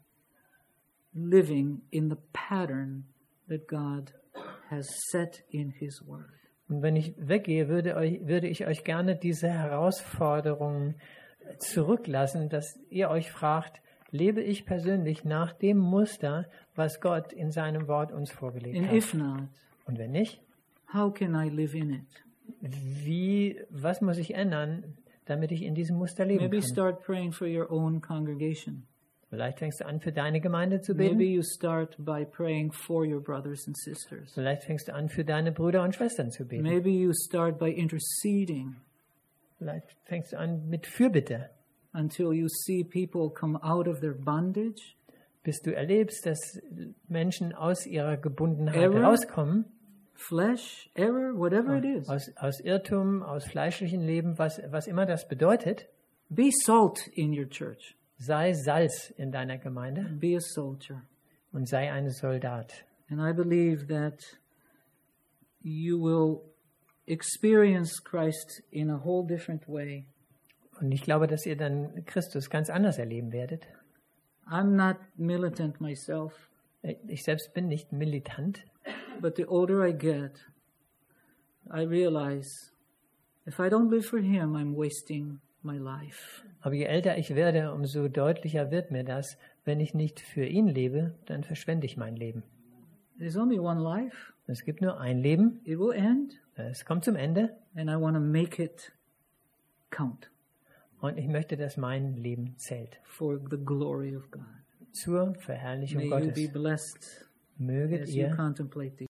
[SPEAKER 1] living in the pattern that God has set in His Word?
[SPEAKER 2] Und wenn ich weggehe, würde, euch, würde ich euch gerne diese Herausforderung zurücklassen, dass ihr euch fragt, lebe ich persönlich nach dem Muster, was Gott in seinem Wort uns vorgelegt
[SPEAKER 1] And
[SPEAKER 2] hat?
[SPEAKER 1] if not,
[SPEAKER 2] Und wenn nicht,
[SPEAKER 1] how can I live in it?
[SPEAKER 2] wie, was muss ich ändern, damit ich in diesem Muster leben
[SPEAKER 1] Maybe
[SPEAKER 2] kann?
[SPEAKER 1] start praying for your own congregation.
[SPEAKER 2] Vielleicht fängst du an, für deine Gemeinde zu
[SPEAKER 1] Maybe
[SPEAKER 2] beten.
[SPEAKER 1] you start by praying for your brothers and sisters.
[SPEAKER 2] Vielleicht fängst du an, für deine Brüder und Schwestern zu beten.
[SPEAKER 1] Maybe you start by interceding
[SPEAKER 2] Vielleicht fängst du an mit Fürbitte,
[SPEAKER 1] until you see people come out of their bondage,
[SPEAKER 2] bis du erlebst, dass Menschen aus ihrer Gebundenheit
[SPEAKER 1] Error.
[SPEAKER 2] rauskommen,
[SPEAKER 1] flesh, error, whatever it is.
[SPEAKER 2] aus, aus Irrtum, aus fleischlichem Leben, was, was immer das bedeutet.
[SPEAKER 1] Be salt in your church.
[SPEAKER 2] Sei Salz in deiner Gemeinde
[SPEAKER 1] Be a soldier.
[SPEAKER 2] und sei ein Soldat.
[SPEAKER 1] And I believe that you will experience Christ in a whole different way.
[SPEAKER 2] Und ich glaube, dass ihr dann Christus ganz anders erleben werdet.
[SPEAKER 1] I'm not militant myself,
[SPEAKER 2] Ich selbst bin nicht militant,
[SPEAKER 1] but the older I get, I realize if I don't live for Him, I'm wasting my life.
[SPEAKER 2] aber je älter ich werde, umso deutlicher wird mir das, wenn ich nicht für ihn lebe, dann verschwende ich mein Leben.
[SPEAKER 1] There's only one life.
[SPEAKER 2] Es gibt nur ein Leben,
[SPEAKER 1] It will end,
[SPEAKER 2] es kommt zum Ende
[SPEAKER 1] and I want to make it count
[SPEAKER 2] und ich möchte, dass mein Leben zählt.
[SPEAKER 1] for the glory of God.
[SPEAKER 2] Zur Verherrlichung
[SPEAKER 1] May you be
[SPEAKER 2] Gottes.
[SPEAKER 1] blessed
[SPEAKER 2] Möget
[SPEAKER 1] as you
[SPEAKER 2] ihr
[SPEAKER 1] contemplate these.